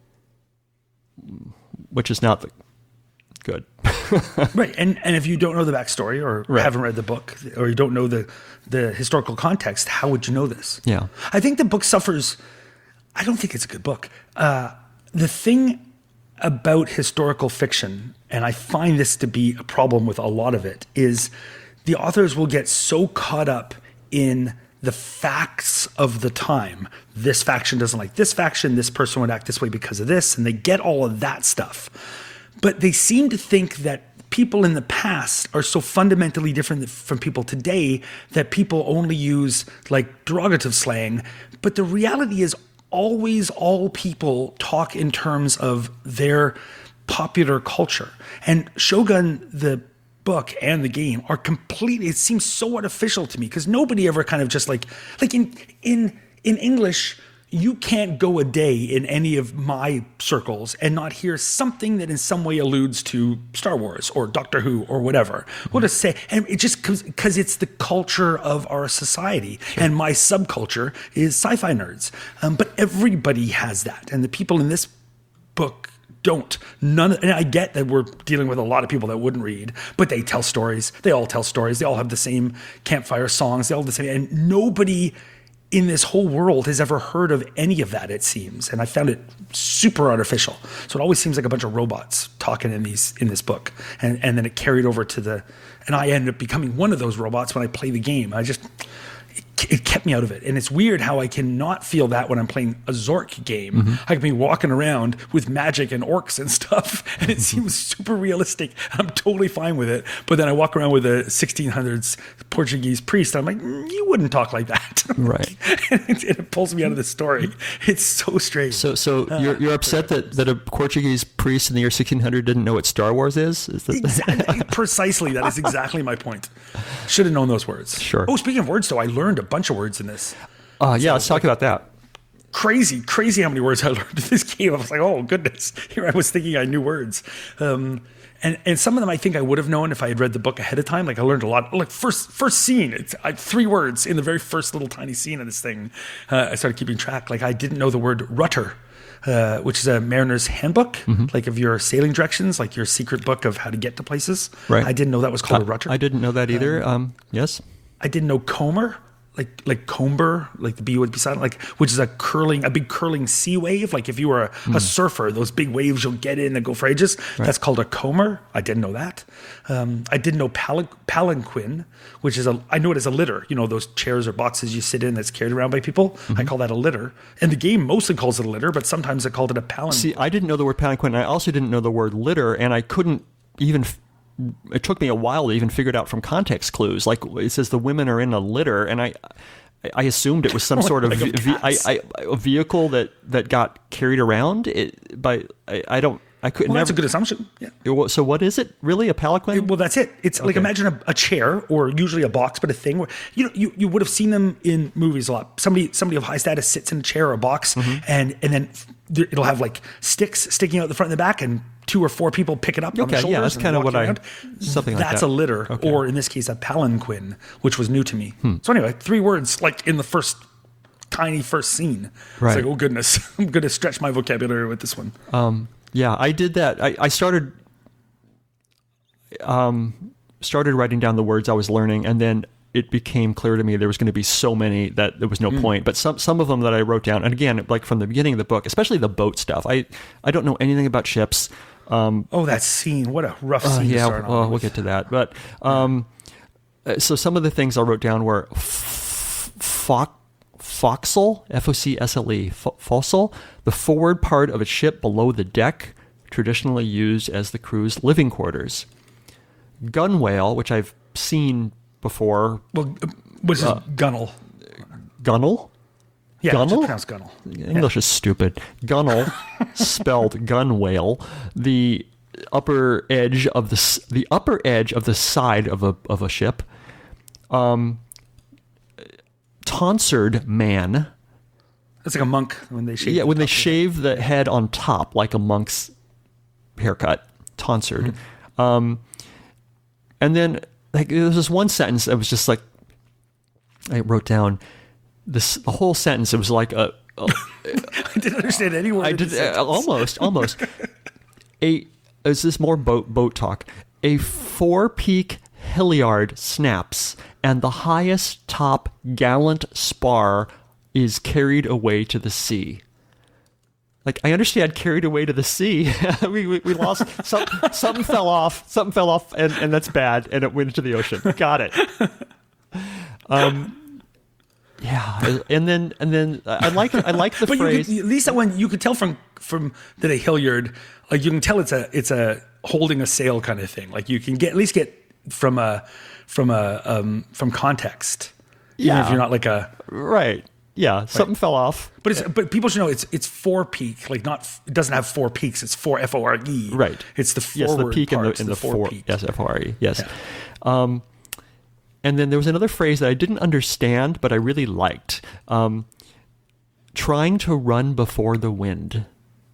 which is not the, good. Right. And and if you don't know the backstory or Right. haven't read the book or you don't know the, the historical context, how would you know this? Yeah. I think the book suffers. I don't think it's a good book. Uh, the thing about historical fiction, and I find this to be a problem with a lot of it, is the authors will get so caught up in the facts of the time. This faction doesn't like this faction, this person would act this way because of this, and they get all of that stuff. But they seem to think that people in the past are so fundamentally different from people today that people only use like derogative slang. But the reality is always all people talk in terms of their popular culture. And Shogun, the book and the game, are completely, it seems so artificial to me because nobody ever kind of just like, like in, in, in English, you can't go a day in any of my circles and not hear something that in some way alludes to Star Wars or Doctor Who or whatever. Mm-hmm. What to say? And it just because it's the culture of our society. Sure. And my subculture is sci-fi nerds. Um, but everybody has that. And the people in this book don't. None. And I get that we're dealing with a lot of people that wouldn't read, but they tell stories. They all tell stories. They all have the same campfire songs. They all have the same. And nobody in this whole world has ever heard of any of that, it seems. And I found it super artificial. So it always seems like a bunch of robots talking in these in this book. And and then it carried over to the, and I ended up becoming one of those robots when I play the game. I just, it, it kept me out of it. And it's weird how I cannot feel that when I'm playing a Zork game. Mm-hmm. I can be walking around with magic and orcs and stuff, and it seems super realistic. I'm totally fine with it. But then I walk around with a sixteen hundreds Portuguese priest. I'm like, mm, you wouldn't talk like that. Right. and, it, and it pulls me out of the story. It's so strange. So so you're, you're upset that, that a Portuguese priest in the year sixteen hundred didn't know what Star Wars is? Is that exactly, precisely. That is exactly my point. Should have known those words. Sure. Oh, speaking of words, though, I learned a bunch of words in this. Uh, yeah, So, let's talk like, about that. Crazy, crazy how many words I learned in this game. I was like, oh, goodness. Here I was thinking I knew words. Um, and, and some of them I think I would have known if I had read the book ahead of time. Like I learned a lot. Like first first scene, it's I, three words in the very first little tiny scene of this thing. Uh, I started keeping track. Like I didn't know the word rudder. Uh, which is a mariner's handbook, mm-hmm. like of your sailing directions, like your secret book of how to get to places. Right. I didn't know that was called I, a rudder. I didn't know that either. Um, um, yes. I didn't know comber, like like comber, like the B would be silent, like which is a curling, a big curling sea wave. Like if you were a, mm. a surfer, those big waves you'll get in and go for ages. Right. That's called a comber. I didn't know that. Um, I didn't know pal- palanquin, which is a, I know it as a litter. You know, those chairs or boxes you sit in that's carried around by people. Mm-hmm. I call that a litter. And the game mostly calls it a litter, but sometimes it called it a palanquin. See, I didn't know the word palanquin. I also didn't know the word litter, and I couldn't even. F- It took me a while to even figure it out from context clues. Like it says the women are in a litter, and I, I assumed it was some sort of like ve- I, I, a vehicle that, that got carried around. It by I, I don't I could well, never. that's a good assumption. Yeah. It, so what is it really? A palanquin? It, well, that's it. It's okay. Like imagine a, a chair or usually a box, but a thing where you know you, you would have seen them in movies a lot. Somebody somebody of high status sits in a chair or a box, mm-hmm. and and then it'll have like sticks sticking out the front and the back and two or four people pick it up on the Okay, shoulders. yeah, that's and kind of walk what I around. something like That's that. a litter, Okay. Hmm. or in this case, a palanquin, which was new to me. So anyway, three words like in the first tiny first scene. Right. It's like, oh goodness, I'm going to stretch my vocabulary with this one. Um, yeah, I did that. I, I started um, started writing down the words I was learning, and then it became clear to me there was going to be so many that there was no Mm. point. But some some of them that I wrote down, and again, like from the beginning of the book, especially the boat stuff. I I don't know anything about ships. Um, Oh, that scene! What a rough uh, scene to yeah, start well, on. we'll with. get to that. But um, uh, so some of the things I wrote down were f- foc- foxle, F O C S L E, fo- fossil, the forward part of a ship below the deck, traditionally used as the crew's living quarters. Gunwale, which I've seen before. Well, uh, which is Gunnel. Gunnel? Yeah, Gunnel? it's pronounced Gunnel. English is stupid. Gunnel, spelled gun whale, the upper edge of the s- the upper edge of the side of a of a ship. Um, tonsard man. It's like a monk when they shave. Yeah, the when they top of it. shave the head on top like a monk's haircut. Tonsard. Um, and then like there was this one sentence that was just like I wrote down this the whole sentence. It was like a. a I didn't understand any word. I in did the uh, sentence. almost, almost. A is this more boat boat talk? A four-peak Hilliard snaps, and the highest top gallant spar is carried away to the sea. Like I understand, carried away to the sea. we, we we lost some, something fell off, something fell off, and, and that's bad, and it went into the ocean. Got it. Um. Yeah, and then and then I like I like the But phrase. you could, at least that one you could tell from from that a Hilliard, like you can tell it's a it's a holding a sail kind of thing. Like you can get at least get from a from a um, from context. Even Yeah. if you're not like a. Right. Yeah. Something fell off. But it's but people should know it's it's four peak, like not it doesn't have four peaks. It's four F O R E. Right. It's the Yes, forward the peak in the parts, in the, four four. peak. Yes, F O R E. Yes. Um, and then there was another phrase that I didn't understand, but I really liked. Um, trying to run before the wind,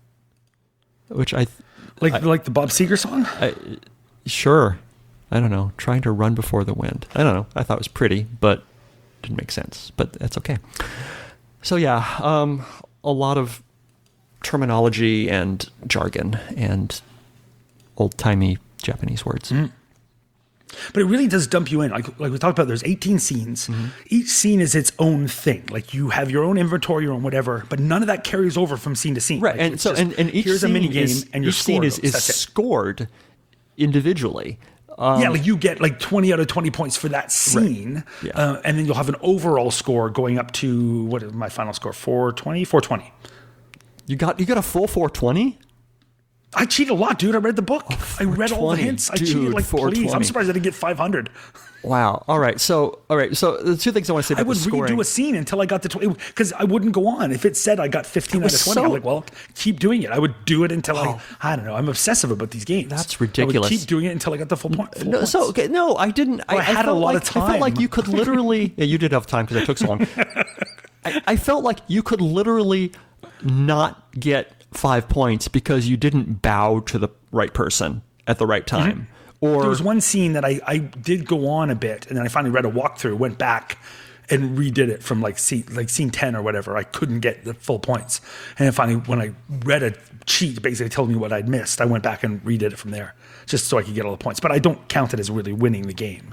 which I, Like like the Bob Seger song. I sure, I don't know. Trying to run before the wind. I don't know. I thought it was pretty, but didn't make sense. But that's okay. So yeah, um, a lot of terminology and jargon and old-timey Japanese words. Mm. But it really does dump you in. Like like we talked about, there's eighteen scenes. Mm-hmm. Each scene is its own thing. Like you have your own inventory, your own whatever, but none of that carries over from scene to scene. Right, Like, and it's so just, and, and each here's scene a mini game is, and your each scene score is, goes. is That's it. scored individually. Um, yeah, like you get like twenty out of twenty points for that scene, Yeah. uh, and then you'll have an overall score going up to what is my final score? four twenty, four twenty. You got you got a full four twenty. I cheated a lot, dude. I read the book. I read all the four twenty, hints. I dude, cheated like four please. I'm twenty. surprised I didn't get five hundred. Wow. All right. So all right. So the two things I want to say I about would the scoring. redo a scene until I got to twenty because I wouldn't go on. If it said I got fifteen out was of twenty, I'm so- like, well, keep doing it. I would do it until I, I don't know. I'm obsessive about these games. That's I ridiculous. would keep doing it until I got the full point. Full No, points. so okay, no, I didn't. I, I had a felt lot like, of I felt like time. you could literally. Yeah, you did have time because I took so long. I, I felt like you could literally not get five points because you didn't bow to the right person at the right time. Or There was one scene that I, I did go on a bit, and then I finally read a walkthrough, went back and redid it from like scene like scene ten or whatever. I couldn't get the full points, and then finally when I read a cheat basically told me what I'd missed, I went back and redid it from there just so I could get all the points. But I don't count it as really winning the game.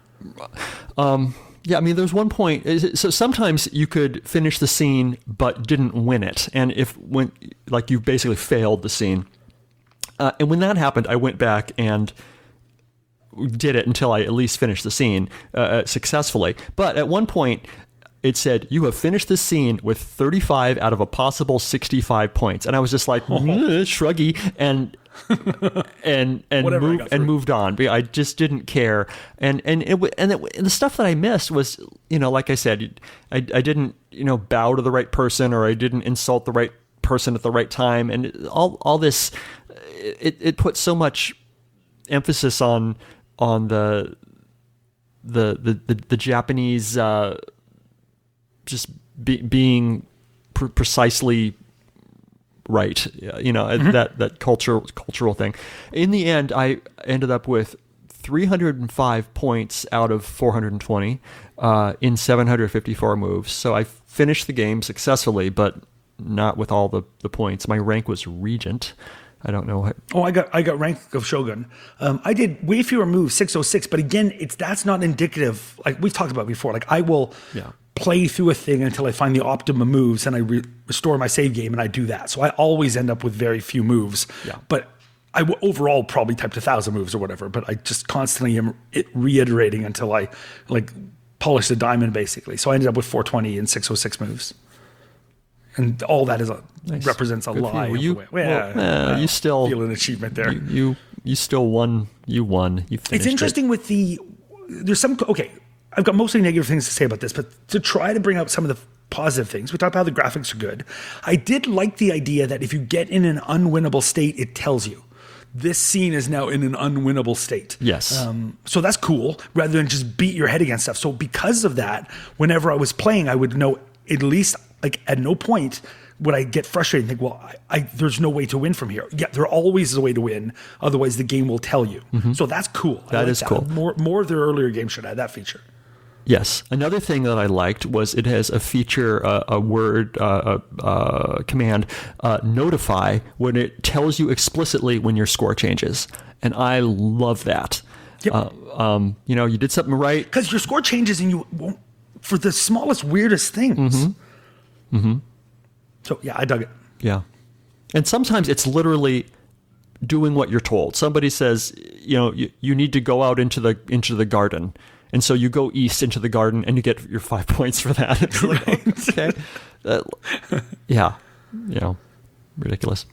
Yeah, I mean, there's one point. is it- So sometimes you could finish the scene but didn't win it, and if when like you basically failed the scene, uh, and when that happened, I went back and did it until I at least finished the scene uh, successfully. But at one point, it said you have finished the scene with thirty-five out of a possible sixty-five points, and I was just like "Mm, shruggy and. and and Whatever I move, got and through. moved on. But I just didn't care, and and it, w- and, it, and the stuff that I missed was, you know, like I said, I I didn't you know bow to the right person, or I didn't insult the right person at the right time, and all all this, it it put so much emphasis on on the the the the, the Japanese uh, just be, being pr- precisely right. You know, mm-hmm. that that culture cultural thing. In the end, I ended up with three hundred five points out of four hundred twenty uh, in seven hundred fifty-four moves. So I finished the game successfully, but not with all the, the points. My rank was Regent. I don't know. What... Oh, I got I got rank of Shogun. Um, I did way fewer moves, six oh six. But again, it's that's not indicative. Like we've talked about before. Like I will yeah. play through a thing until I find the optimum moves, and I re- restore my save game, and I do that. So I always end up with very few moves. Yeah. But I w- overall probably typed a thousand moves or whatever. But I just constantly am it reiterating until I like polish the diamond, basically. So I ended up with four twenty and six oh six moves. And all that is a, nice. represents a Good lie. you. You, well, well, yeah, uh, you still feel an achievement there. You, you you still won. You won. You finished. It's interesting it. with the. There's some okay. I've got mostly negative things to say about this, but to try to bring out some of the positive things, we talked about how the graphics are good. I did like the idea that if you get in an unwinnable state, it tells you this scene is now in an unwinnable state. Yes. Um, so that's cool, rather than just beat your head against stuff. So because of that, whenever I was playing, I would know at least like at no point would I get frustrated and think, well, I, I, there's no way to win from here. Yeah, there always is a way to win. Otherwise, the game will tell you. Mm-hmm. So that's cool. I that like is that. cool. More, more of their earlier games should have that feature. Yes. Another thing that I liked was it has a feature, uh, a word, uh, a uh, command, uh, notify, when it tells you explicitly when your score changes. And I love that. Yep. Uh, um, you know, you did something right. Because your score changes and you won't, for the smallest, weirdest things. Mm-hmm. Mm-hmm. So, yeah, I dug it. Yeah. And sometimes it's literally doing what you're told. Somebody says, you know, you, you need to go out into the into the garden. And so you go east into the garden and you get your five points for that. It's like, Right. okay. Uh, yeah. You know, ridiculous.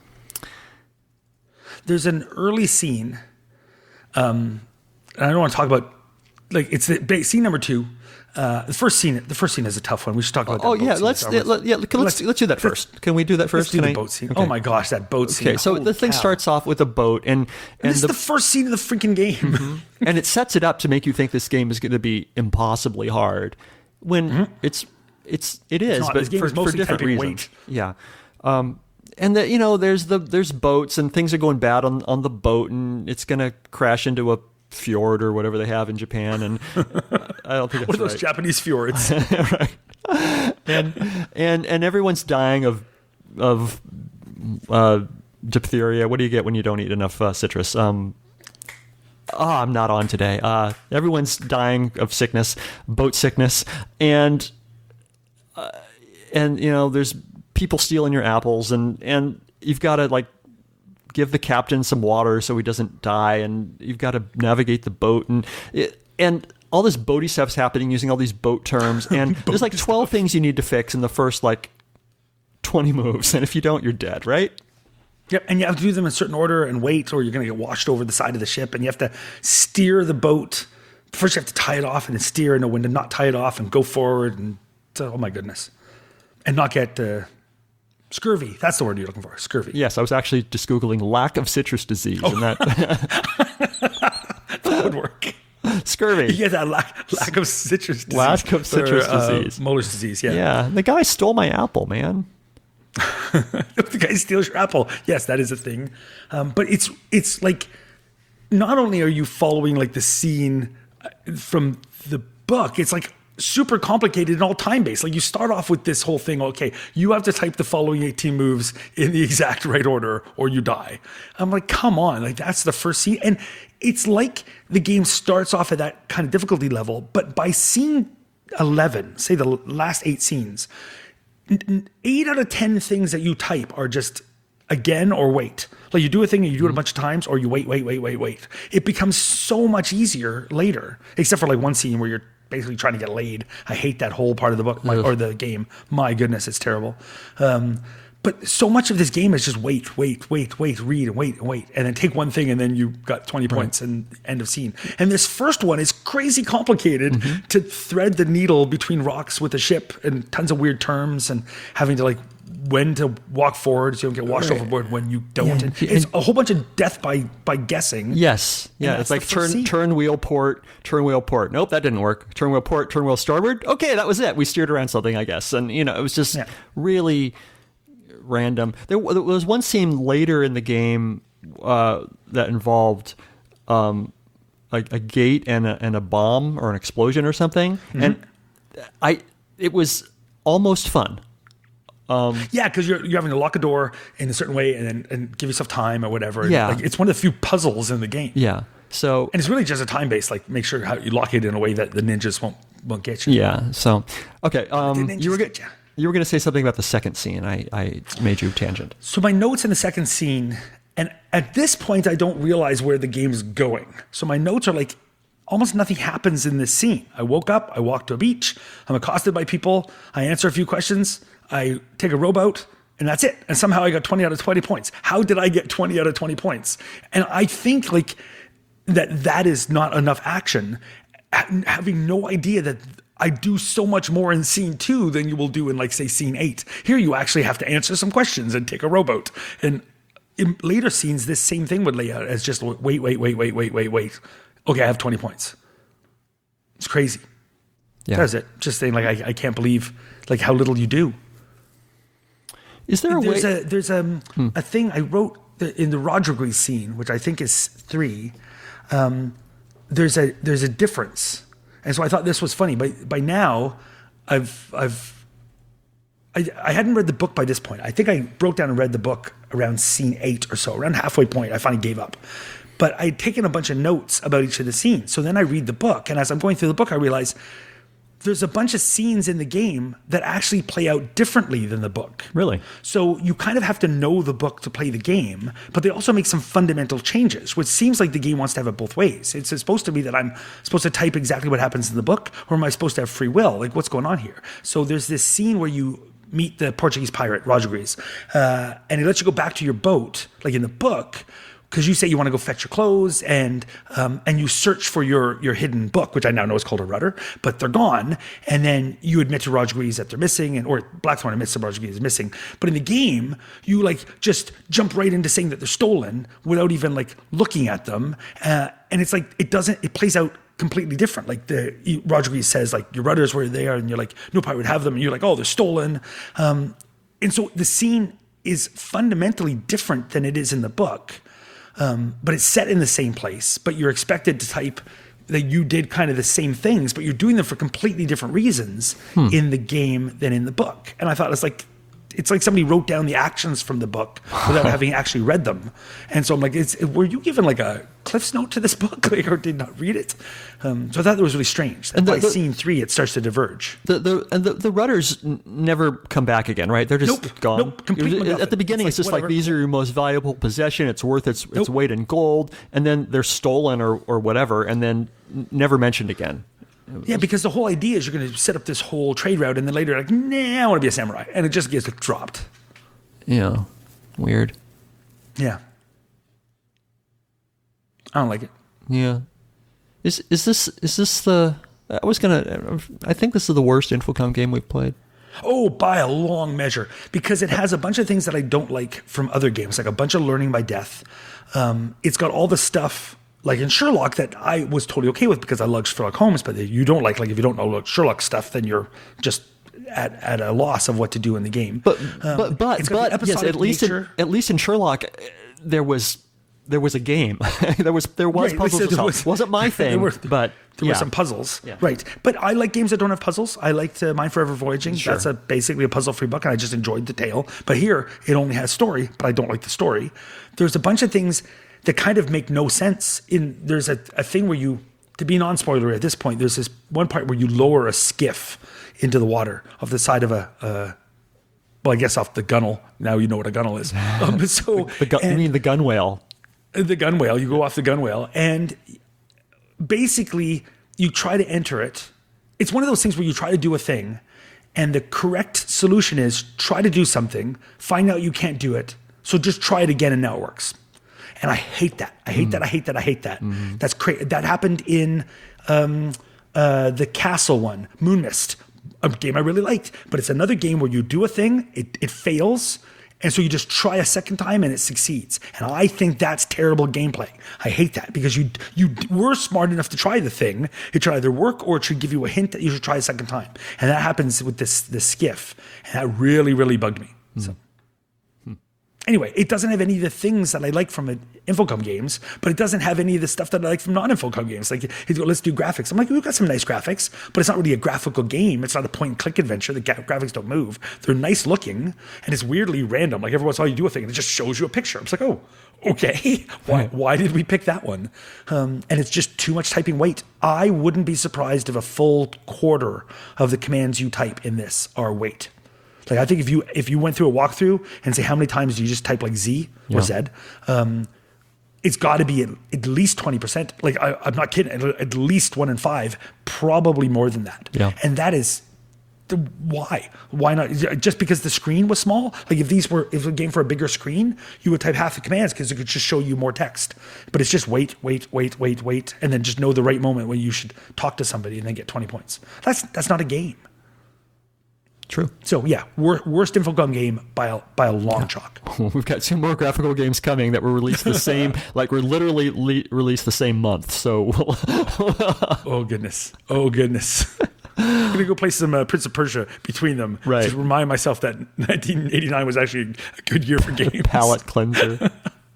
There's an early scene. Um, and I don't want to talk about, like, it's the scene number two. Uh, the first scene, the first scene is a tough one. We should talk about. Oh that boat yeah, scene let's yeah, let, yeah let's let's, let's do that first. Can we do that first? Let's do Can the I, boat scene. okay. Oh my gosh, that boat scene. Okay, so Holy the thing cow. starts off with a boat, and and, and this the, is the first scene of the freaking game, mm-hmm. and it sets it up to make you think this game is going to be impossibly hard, when mm-hmm. it's it's it is, not. but This game for, is mostly for different typing reasons. weight. Yeah. Um, and the, you know, there's the there's boats and things are going bad on on the boat, and it's going to crash into a fjord or whatever they have in Japan, and I don't think that's what are those right. Japanese fjords? Right. And and and everyone's dying of of uh, diphtheria. What do you get when you don't eat enough uh, citrus? Um, oh, I'm not on today. Uh, everyone's dying of sickness, boat sickness, and uh, and you know there's people stealing your apples, and and you've got to like give the captain some water so he doesn't die, and you've got to navigate the boat, and it, and all this boaty stuff's happening using all these boat terms, and there's like twelve things you need to fix in the first like twenty moves, and if you don't, you're dead, right? Yep, and you have to do them in a certain order and wait, or you're going to get washed over the side of the ship, and you have to steer the boat. First, you have to tie it off and then steer, and know when to not tie it off and go forward, and oh my goodness, and not get uh, scurvy. That's the word you're looking for, scurvy. Yes, I was actually just googling lack of citrus disease, oh. and that that would work. Scurvy. Yeah, that lack, lack of citrus disease. Lack of citrus or, uh, disease. Moller's disease, yeah. Yeah, the guy stole my apple, man. The guy steals your apple. Yes, that is a thing. Um, but it's it's like, not only are you following like the scene from the book, it's like super complicated and all time based. Like you start off with this whole thing. Okay, you have to type the following eighteen moves in the exact right order, or you die. I'm like, come on, like that's the first scene, and it's like the game starts off at that kind of difficulty level, but by scene eleven, say the last eight scenes, eight out of ten things that you type are just again or wait. Like you do a thing and you do it a bunch of times, or you wait, wait, wait, wait, wait. It becomes so much easier later, except for like one scene where you're basically trying to get laid. I hate that whole part of the book, my, or the game. My goodness, it's terrible. Um, but so much of this game is just wait, wait, wait, wait, read and wait and wait, and then take one thing and then you got twenty right. points and end of scene. And this first one is crazy complicated mm-hmm. to thread the needle between rocks with a ship and tons of weird terms and having to like when to walk forward so you don't get washed right. overboard when you don't. Yeah. And it's a whole bunch of death by by guessing. Yes. Yeah. It's like turn scene. turn wheel port, turn wheel port. Nope, that didn't work. Turn wheel port, turn wheel starboard. Okay, that was it. We steered around something, I guess. And you know, it was just yeah. really random. There, w- there was one scene later in the game uh, that involved um, a, a gate and a, and a bomb or an explosion or something, mm-hmm. and I it was almost fun. Um, yeah, because you're you're having to lock a door in a certain way and then and give yourself time or whatever. Yeah, like, it's one of the few puzzles in the game. Yeah, so and it's really just a time based. Like make sure how you lock it in a way that the ninjas won't won't get you. Yeah. So okay, um, the ninjas you were get you. You were going to say something about the second scene. I, I made you tangent. So my notes in the second scene, and at this point, I don't realize where the game's going. So my notes are like, almost nothing happens in this scene. I woke up, I walked to a beach, I'm accosted by people, I answer a few questions, I take a rowboat, and that's it. And somehow I got twenty out of twenty points. How did I get twenty out of twenty points? And I think like that that is not enough action, having no idea that I do so much more in scene two than you will do in, like, say, scene eight. Here you actually have to answer some questions and take a rowboat. And in later scenes, this same thing would lay out as just wait, wait, wait, wait, wait, wait, wait. Okay, I have twenty points. It's crazy. Yeah. That's it. Just saying, like, I, I can't believe, like, how little you do. Is there a there's way? A, there's a, hmm. a thing I wrote in the Rodriguez scene, which I think is three. Um, there's a there's a difference. And so I thought this was funny. By by now, I've I've I, I hadn't read the book by this point. I think I broke down and read the book around scene eight or so, around halfway point. I finally gave up. But I'd taken a bunch of notes about each of the scenes. So then I read the book, and as I'm going through the book, I realize there's a bunch of scenes in the game that actually play out differently than the book. Really? So you kind of have to know the book to play the game, but they also make some fundamental changes, which seems like the game wants to have it both ways. It's supposed to be that I'm supposed to type exactly what happens in the book, or am I supposed to have free will? Like, what's going on here? So there's this scene where you meet the Portuguese pirate, Rodriguez, uh, and he lets you go back to your boat, like in the book, because you say you want to go fetch your clothes, and um, and you search for your your hidden book, which I now know is called a rudder, but they're gone. And then you admit to Rodriguez that they're missing, and or Blackthorn admits to Rodriguez is missing. But in the game, you like just jump right into saying that they're stolen without even like looking at them, uh, and it's like it doesn't. It plays out completely different. Like the Rodriguez says, like your rudders were there, and you're like, no pirate would have them, and you're like, oh, they're stolen. Um, and so the scene is fundamentally different than it is in the book. Um, but it's set in the same place, but you're expected to type that you did kind of the same things, but you're doing them for completely different reasons hmm. in the game than in the book. And I thought it's like, it's like somebody wrote down the actions from the book without having actually read them. And so I'm like, it's, were you given like a Cliff's Note to this book, like, or did not read it? Um, so I thought that was really strange. And by scene three, it starts to diverge. The the and the, the rudders n- never come back again, right? They're just nope, gone. Nope, completely At the beginning, it's, like, it's just whatever. Like these are your most valuable possession. It's worth its its nope. weight in gold, and then they're stolen or or whatever, and then never mentioned again. Yeah, because the whole idea is you're going to set up this whole trade route, and then later, like, nah, I want to be a samurai, and it just gets dropped. Yeah, weird. Yeah, I don't like it. Yeah, is is this is this the? I was gonna. I think this is the worst Infocom game we've played. Oh, by a long measure, because it has a bunch of things that I don't like from other games, like a bunch of learning by death. Um, it's got all the stuff. Like in Sherlock, that I was totally okay with because I love Sherlock Holmes, but you don't like, like if you don't know Sherlock stuff, then you're just at, at a loss of what to do in the game. But um, but but, but yes, at least in, at least in Sherlock, there was there was a game. there was there was right, puzzles to solve. Was, wasn't my thing, there were, but there yeah. were some puzzles, yeah. right? But I like games that don't have puzzles. I liked uh, Mine Forever Voyaging. Sure. That's a basically a puzzle-free book, and I just enjoyed the tale. But here, it only has story, but I don't like the story. There's a bunch of things that kind of make no sense. In there's a, a thing where you, to be non-spoiler at this point, there's this one part where you lower a skiff into the water off the side of a, uh, well, I guess off the gunnel. Now you know what a gunnel is. Um, so the, the gu- and, you mean the gunwale? The gunwale. You go off the gunwale, and basically you try to enter it. It's one of those things where you try to do a thing, and the correct solution is try to do something, find out you can't do it, so just try it again, and now it works. And I hate that. I hate mm. that. I hate that. I hate that. Mm-hmm. That's crazy. That happened in um, uh, the Castle one, Moon Mist, a game I really liked. But it's another game where you do a thing, it, it fails, and so you just try a second time and it succeeds. And I think that's terrible gameplay. I hate that because you you were smart enough to try the thing. It should either work or it should give you a hint that you should try a second time. And that happens with this this skiff, and that really really bugged me. Mm. So. Anyway, it doesn't have any of the things that I like from it, Infocom games, but it doesn't have any of the stuff that I like from non-Infocom games. Like, he's go, let's do graphics. I'm like, we've got some nice graphics, but it's not really a graphical game. It's not a point-and-click adventure. The ga- graphics don't move. They're nice looking, and it's weirdly random. Like, every once in a while you do a thing, and it just shows you a picture. I'm just like, oh, okay. Why, why did we pick that one? Um, and it's just too much typing weight. I wouldn't be surprised if a full quarter of the commands you type in this are weight. Like, I think if you if you went through a walkthrough and say how many times do you just type like Z or Yeah. Z, um, it's got to be at, at least twenty percent. Like, I, I'm not kidding. At, at least one in five, probably more than that. Yeah. And that is the, why? Why not? Just because the screen was small? Like, if these were if it was a game for a bigger screen, you would type half the commands because it could just show you more text. But it's just wait, wait, wait, wait, wait, and then just know the right moment when you should talk to somebody and then get twenty points. That's that's not a game. True. So yeah, wor- worst Infocom game by a, by a long chalk. We've got two more graphical games coming that were released the same, like we're literally le- released the same month. So we'll Oh goodness, oh goodness. I'm gonna go play some uh, Prince of Persia between them. Right. Just remind myself that nineteen eighty-nine was actually a good year for games. palate cleanser.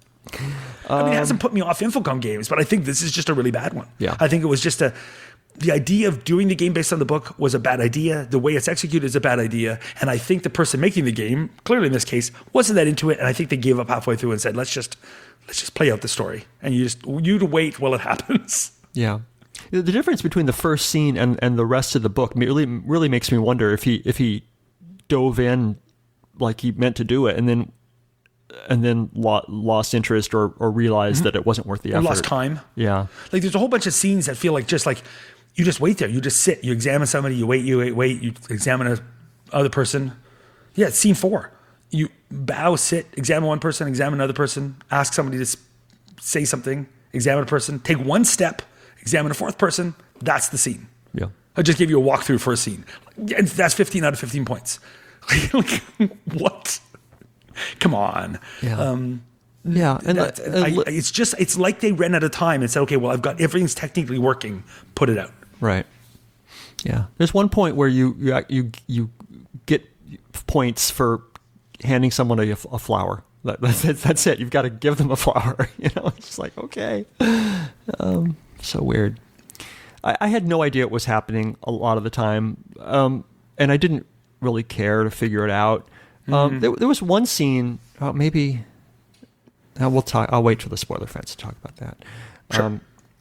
I mean, it hasn't put me off Infocom games, but I think this is just a really bad one. Yeah. I think it was just a. The idea of doing the game based on the book was a bad idea. The way it's executed is a bad idea. And I think the person making the game, clearly in this case, wasn't that into it. And I think they gave up halfway through and said, let's just let's just play out the story. And you just you to wait while it happens. Yeah. The difference between the first scene and, and the rest of the book really really makes me wonder if he if he dove in like he meant to do it and then and then lo- lost interest or, or realized that it wasn't worth the Or effort. lost time. Yeah. Like, there's a whole bunch of scenes that feel like just like you just wait there. You just sit. You examine somebody. You wait. You wait. Wait. You examine a other person. Yeah, it's scene four. You bow, sit, examine one person, examine another person, ask somebody to s- say something, examine a person, take one step, examine a fourth person. That's the scene. Yeah. I just gave you a walkthrough for a scene. And that's fifteen out of fifteen points. Like, what? Come on. Yeah. Um, Yeah. And that- uh, I, li- it's just, it's like they ran out of time and said, okay, well, I've got everything's technically working. Put it out. right. Yeah. There's one point where you you you, you get points for handing someone a, a flower. That, that's, it, that's it. You've got to give them a flower. You know, it's just like, okay. Um, so weird. I, I had no idea it was happening a lot of the time. Um, and I didn't really care to figure it out. Um, there, there was one scene, uh, maybe, uh, we'll talk, I'll wait till the spoiler fence to talk about that. Sure. Um,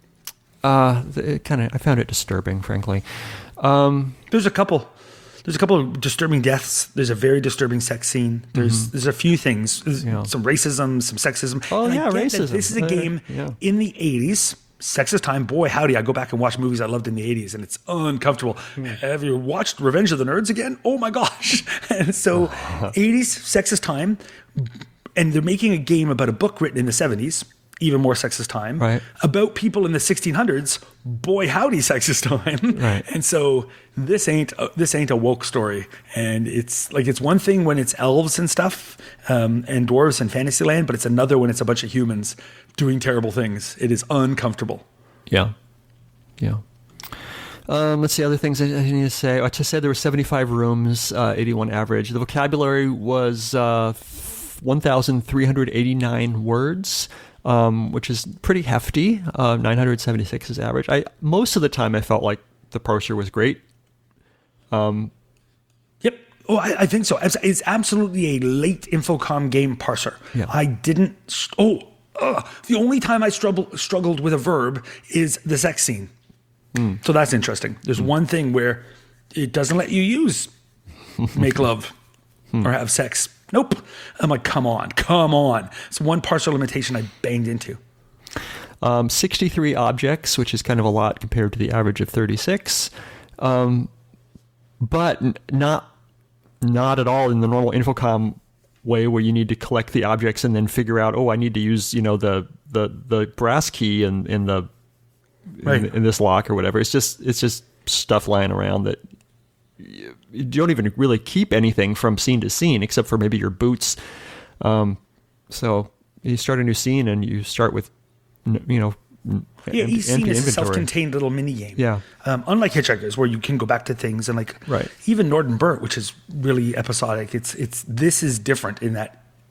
uh, it kind of, I found it disturbing, frankly. Um, There's a couple. There's a couple of disturbing deaths. There's a very disturbing sex scene. There's there's a few things. There's Yeah. some racism, some sexism. Oh, And I yeah, get that racism. This is a Uh, game yeah. in the eighties. Sexist time. Boy, howdy. I go back and watch movies I loved in the eighties, and it's uncomfortable. Hmm. Have you watched Revenge of the Nerds again? Oh, my gosh. And so eighties, sexist time. And they're making a game about a book written in the seventies. Even more sexist time. Right. About people in the sixteen hundreds. Boy, howdy, sexist time. Right. And so this ain't a, this ain't a woke story, and it's like it's one thing when it's elves and stuff, um, and dwarves and Fantasyland, but it's another when it's a bunch of humans doing terrible things. It is uncomfortable. Yeah. Yeah. Um, let's see, other things I, I need to say. I just said there were seventy-five rooms, uh, eighty-one average. The vocabulary was uh, one thousand three hundred eighty-nine words, um, which is pretty hefty. Uh, nine hundred seventy-six is average. I Most of the time I felt like the parser was great. Yep. Oh, I, I think so. It's, it's absolutely a late Infocom game parser. Yeah. I didn't. st- Oh, ugh. The only time I struggled struggled with a verb is the sex scene. So that's interesting. There's one thing where it doesn't let you use make love or have sex. Nope. I'm like, come on, come on. It's one parser limitation I banged into. Um, sixty-three objects, which is kind of a lot compared to the average of thirty-six. Um, but n- not not at all in the normal Infocom way where you need to collect the objects and then figure out, oh, I need to use, you know, the the, the brass key in, in the Right. in, in this lock or whatever. It's just it's just stuff lying around that you, you don't even really keep anything from scene to scene except for maybe your boots. Um, so you start a new scene and you start with, n- you know, n- Yeah, empty, each scene empty is a inventory. self-contained little mini game. Yeah. Um, unlike Hitchhikers, where you can go back to things and like Right. even Nord and Burt, which is really episodic. It's it's this is different in that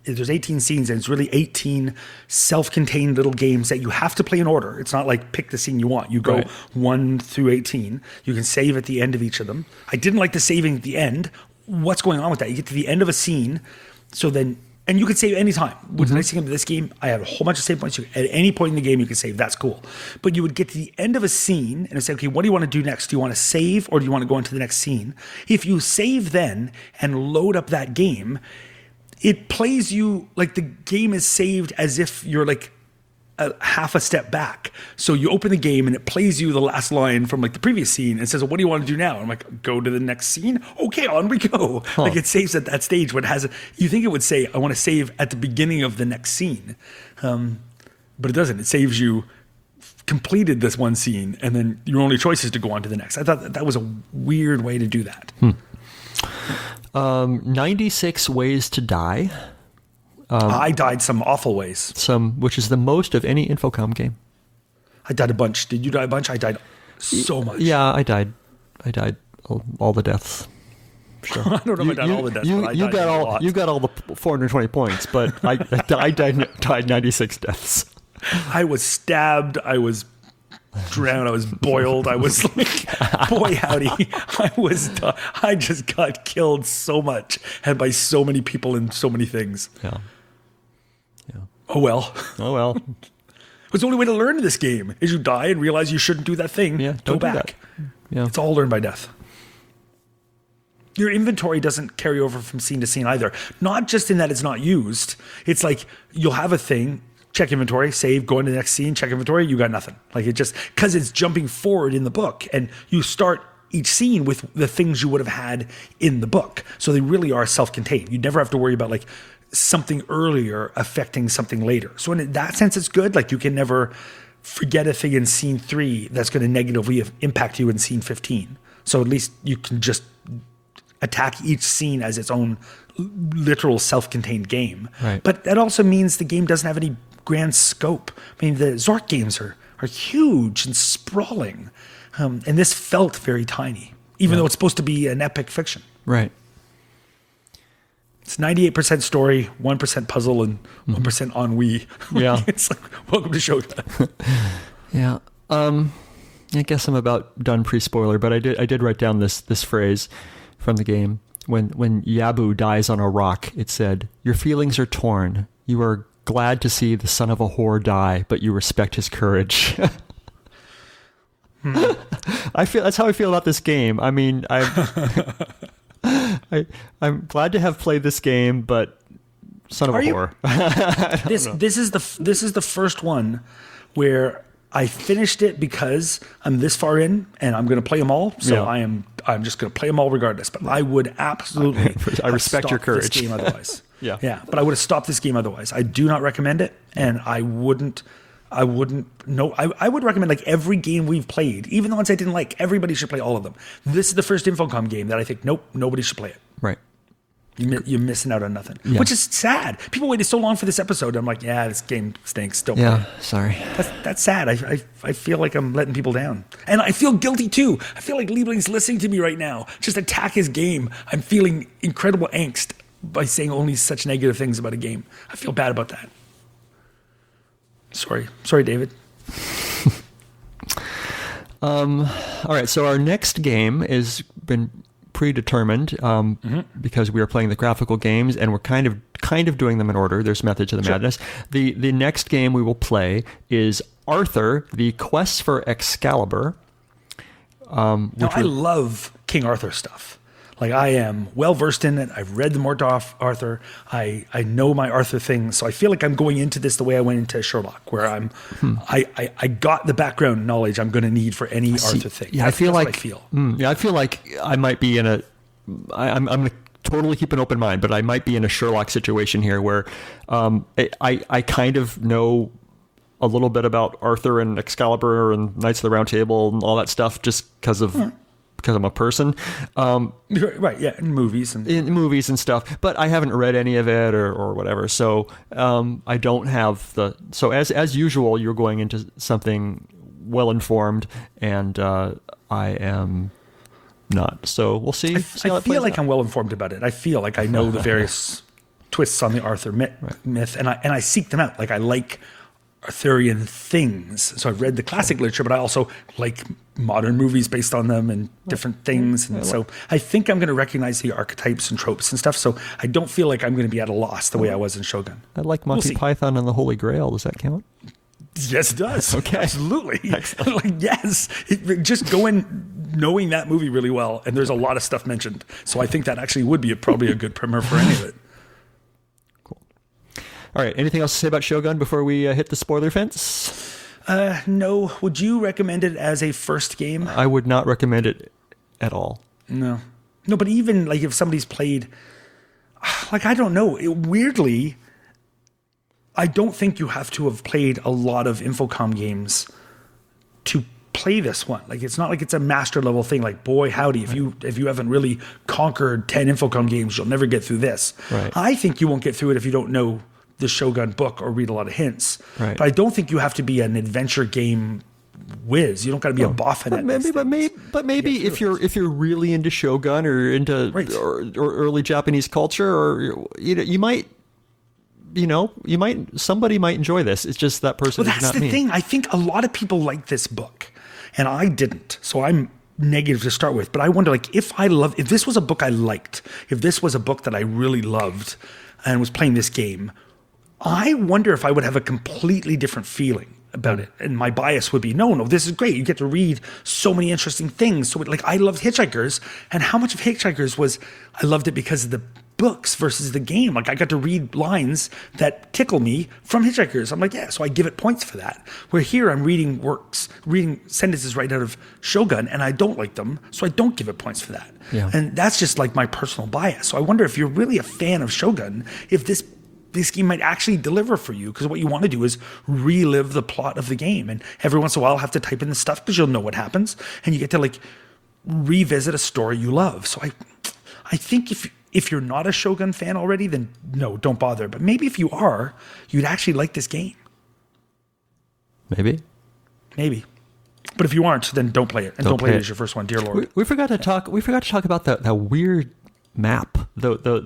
there's eighteen scenes, and it's really eighteen self-contained little games that you have to play in order. It's not like pick the scene you want. You go Right. one through eighteen. You can save at the end of each of them. I didn't like the saving at the end. What's going on with that? You get to the end of a scene, so then, and you can save anytime. What's the nice thing about this game, I have a whole bunch of save points. You, at any point in the game, you can save. That's cool. But you would get to the end of a scene and say, okay, what do you want to do next? Do you want to save or do you want to go into the next scene? If you save then and load up that game, it plays you like the game is saved as if you're like a half a step back. So you open the game and it plays you the last line from like the previous scene and says, well, what do you want to do now? And I'm like, go to the next scene. Okay, on we go. Huh. Like it saves at that stage when it has, a, you think it would say, I want to save at the beginning of the next scene. Um, but it doesn't. It saves you completed this one scene and then your only choice is to go on to the next. I thought that, that was a weird way to do that. Hmm. Um, ninety-six Ways to Die. Um, I died some awful ways. Some, which is the most of any Infocom game. I died a bunch. Did you die a bunch? I died so much. Yeah, I died. I died all, all the deaths. Sure. I don't know if I died you, all the deaths. You, but I you died got a all. lot. You got all the four hundred twenty points, but I, I died died ninety-six deaths. I was stabbed. I was drowned. I was boiled. I was like, boy howdy. I was. I just got killed so much and by so many people and so many things. Yeah. Yeah. Oh well. Oh well. It's the only way to learn this game is you die and realize you shouldn't do that thing. Yeah. Go Don't do back. that. Yeah. It's all learned by death. Your inventory doesn't carry over from scene to scene either. Not just in that it's not used. It's like you'll have a thing, check inventory, save, go into the next scene, check inventory, you got nothing. Like it just, because it's jumping forward in the book and you start each scene with the things you would have had in the book. So they really are self-contained. You never have to worry about like something earlier affecting something later. So in that sense, it's good. Like you can never forget a thing in scene three that's going to negatively impact you in scene fifteen. So at least you can just attack each scene as its own literal self-contained game. Right. But that also means the game doesn't have any grand scope. I mean, the Zork games are are huge and sprawling. Um, and this felt very tiny, even yeah. though it's supposed to be an epic fiction. Right. It's ninety-eight percent story, one percent puzzle, and mm-hmm. one percent ennui. Yeah. It's like, welcome to Shogun. Yeah. Um, I guess I'm about done pre-spoiler, but I did I did write down this this phrase from the game. When when Yabu dies on a rock, it said, "Your feelings are torn. You are glad to see the son of a whore die, but you respect his courage." hmm. I feel that's how I feel about this game. I mean, I'm I, I'm glad to have played this game, but son of are a you, whore. this know. this is the this is the first one where I finished it because I'm this far in and I'm going to play them all. So yeah. I am I'm just going to play them all regardless. But I would absolutely I respect your courage. This game otherwise. yeah, yeah. But I would have stopped this game otherwise. I do not recommend it, and I wouldn't. I wouldn't. No, I, I would recommend like every game we've played, even the ones I didn't like. Everybody should play all of them. This is the first Infocom game that I think nope, nobody should play it. Right. You, you're missing out on nothing, yeah. which is sad. People waited so long for this episode. I'm like, yeah, this game stinks. Don't yeah, play it. Sorry. That's, that's sad. I, I I feel like I'm letting people down. And I feel guilty too. I feel like Liebling's listening to me right now. Just attack his game. I'm feeling incredible angst by saying only such negative things about a game. I feel bad about that. Sorry. Sorry, David. um, all right, so our next game has been predetermined um, mm-hmm. because we are playing the graphical games and we're kind of kind of doing them in order. There's Methods of the sure. Madness. The the next game we will play is Arthur: The Quest for Excalibur. Um, now, which I was, love King Arthur stuff. Like I am well versed in it. I've read the more Arthur. I, I know my Arthur thing. So I feel like I'm going into this the way I went into Sherlock, where I'm hmm. I, I, I got the background knowledge I'm going to need for any See, Arthur thing. Yeah, that's, I feel that's like what I feel. Mm, yeah, I feel like I might be in a. I, I'm I'm going to totally keep an open mind, but I might be in a Sherlock situation here where um, I I kind of know a little bit about Arthur and Excalibur and Knights of the Round Table and all that stuff just because of. Hmm. Because I'm a person, um, right? Yeah, in movies and in movies and stuff. But I haven't read any of it or, or whatever, so um, I don't have the. So as as usual, you're going into something well informed, and uh, I am not. So we'll see. I, see I how it feel plays like out. I'm well informed about it. I feel like I know the various twists on the Arthur myth, myth, and I and I seek them out. Like I like Arthurian things, so I've read the classic literature, but I also like modern movies based on them and different things. And so I think I'm going to recognize the archetypes and tropes and stuff. So I don't feel like I'm going to be at a loss the way I was in Shogun. I like Monty We'll see. Python and the Holy Grail. Does that count? Yes, it does. Okay. Absolutely. Like, yes. It, just go in knowing that movie really well, and there's a lot of stuff mentioned. So I think that actually would be a, probably a good primer for any of it. Cool. All right. Anything else to say about Shogun before we uh, hit the spoiler fence? Uh, no. Would you recommend it as a first game? I would not recommend it at all. No. No, but even like if somebody's played, like I don't know, it, weirdly, I don't think you have to have played a lot of Infocom games to play this one. Like it's not like it's a master level thing. Like boy howdy, if you if you haven't really conquered ten Infocom games, you'll never get through this. Right. I think you won't get through it if you don't know the Shogun book or read a lot of hints. Right. But I don't think you have to be an adventure game whiz. You don't got to be a boffin But at maybe, these but things. maybe, but maybe get if through you're if you're really into Shogun or into Right. or, or early Japanese culture, or you know, you might, you know, you might somebody might enjoy this. It's just that person Well, is that's not the me. thing. I think a lot of people like this book, and I didn't. So I'm negative to start with. But I wonder, like, if I love, if this was a book I liked, if this was a book that I really loved, and was playing this game, I wonder if I would have a completely different feeling about it. And my bias would be, no, no, this is great. You get to read so many interesting things. So, like, I loved Hitchhikers, and how much of Hitchhikers was I loved it because of the books versus the game. Like I got to read lines that tickle me from Hitchhikers. I'm like, yeah, so I give it points for that. Where here I'm reading works, reading sentences right out of Shogun, and I don't like them, so I don't give it points for that. Yeah. And that's just like my personal bias. So I wonder if you're really a fan of Shogun, if this this game might actually deliver for you, because what you want to do is relive the plot of the game, and every once in a while have to type in the stuff because you'll know what happens, and you get to like revisit a story you love. So I, I think if if you're not a Shogun fan already, then no, don't bother. But maybe if you are, you'd actually like this game. Maybe. Maybe. But if you aren't, then don't play it, and don't, Don't play play it it. as your first one, dear Lord. We, we forgot to talk. We forgot to talk about that that weird map, the the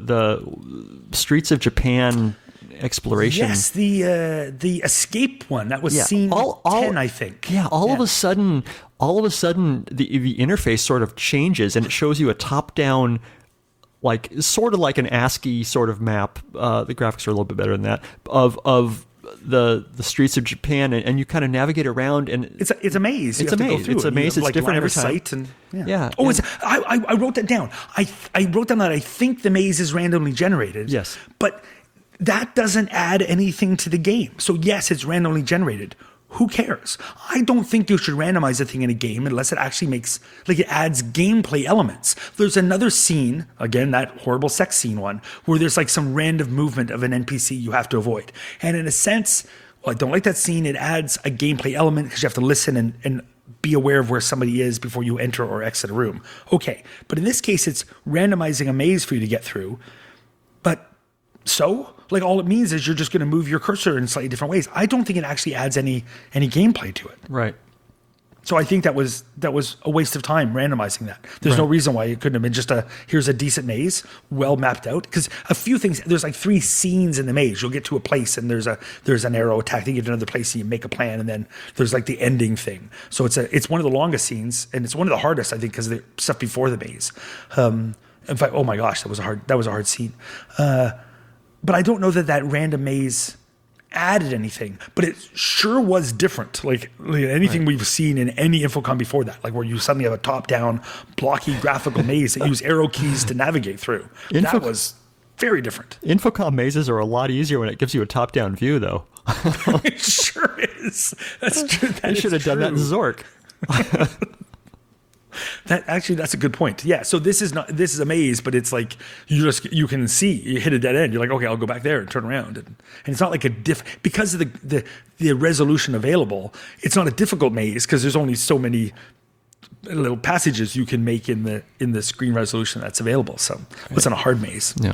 the streets of Japan exploration. Yes, the uh, the escape one that was Yeah, scene all- all- ten, I think. Yeah, all of Yeah. a sudden, all of a sudden, the the interface sort of changes, and it shows you a top-down, like sort of like an ASCII sort of map. Uh, the graphics are a little bit better than that of of the the streets of Japan, and, and you kind of navigate around, and It's a, it's a maze. You It's have a to go maze. through It's it. a You maze. have, It's like, different line every of time. sight and yeah. Yeah, Oh, and- it's I, I I wrote that down. I I wrote down that I think the maze is randomly generated. Yes. But that doesn't add anything to the game. So yes, it's randomly generated. Who cares? I don't think you should randomize a thing in a game unless it actually makes, like, it adds gameplay elements. There's another scene, again, that horrible sex scene one, where there's like some random movement of an N P C you have to avoid. And in a sense, well, I don't like that scene. It adds a gameplay element because you have to listen and, and be aware of where somebody is before you enter or exit a room. Okay. But in this case, it's randomizing a maze for you to get through. But so, like, all it means is you're just going to move your cursor in slightly different ways. I don't think it actually adds any any gameplay to it. right. So I think that was that was a waste of time randomizing that. There's no Right. reason why it couldn't have been just a here's a decent maze, well mapped out. Because a few things, there's like three scenes in the maze. You'll get to a place and there's a there's an arrow attacking you to another place, and you make a plan, and then there's like the ending thing. So it's a it's one of the longest scenes, and it's one of the hardest, I think, because of the stuff before the maze. Um, in fact, oh my gosh, that was a hard that was a hard scene. Uh, but I don't know that that random maze added anything, but it sure was different. Like, like anything we've seen in any Infocom before that, like where you suddenly have a top-down, blocky graphical maze that use arrow keys to navigate through. Info- that was very different. Infocom mazes are a lot easier when it gives you a top-down view, though. It sure is. That's true. That They is should have done that in true. Zork. That actually, that's a good point. Yeah. So this is not this is a maze, but it's like you just you can see you hit a dead end. You're like, okay, I'll go back there and turn around, and, and it's not like a diff because of the the the resolution available. It's not a difficult maze because there's only so many little passages you can make in the in the screen resolution that's available. So it's not a hard maze. Yeah.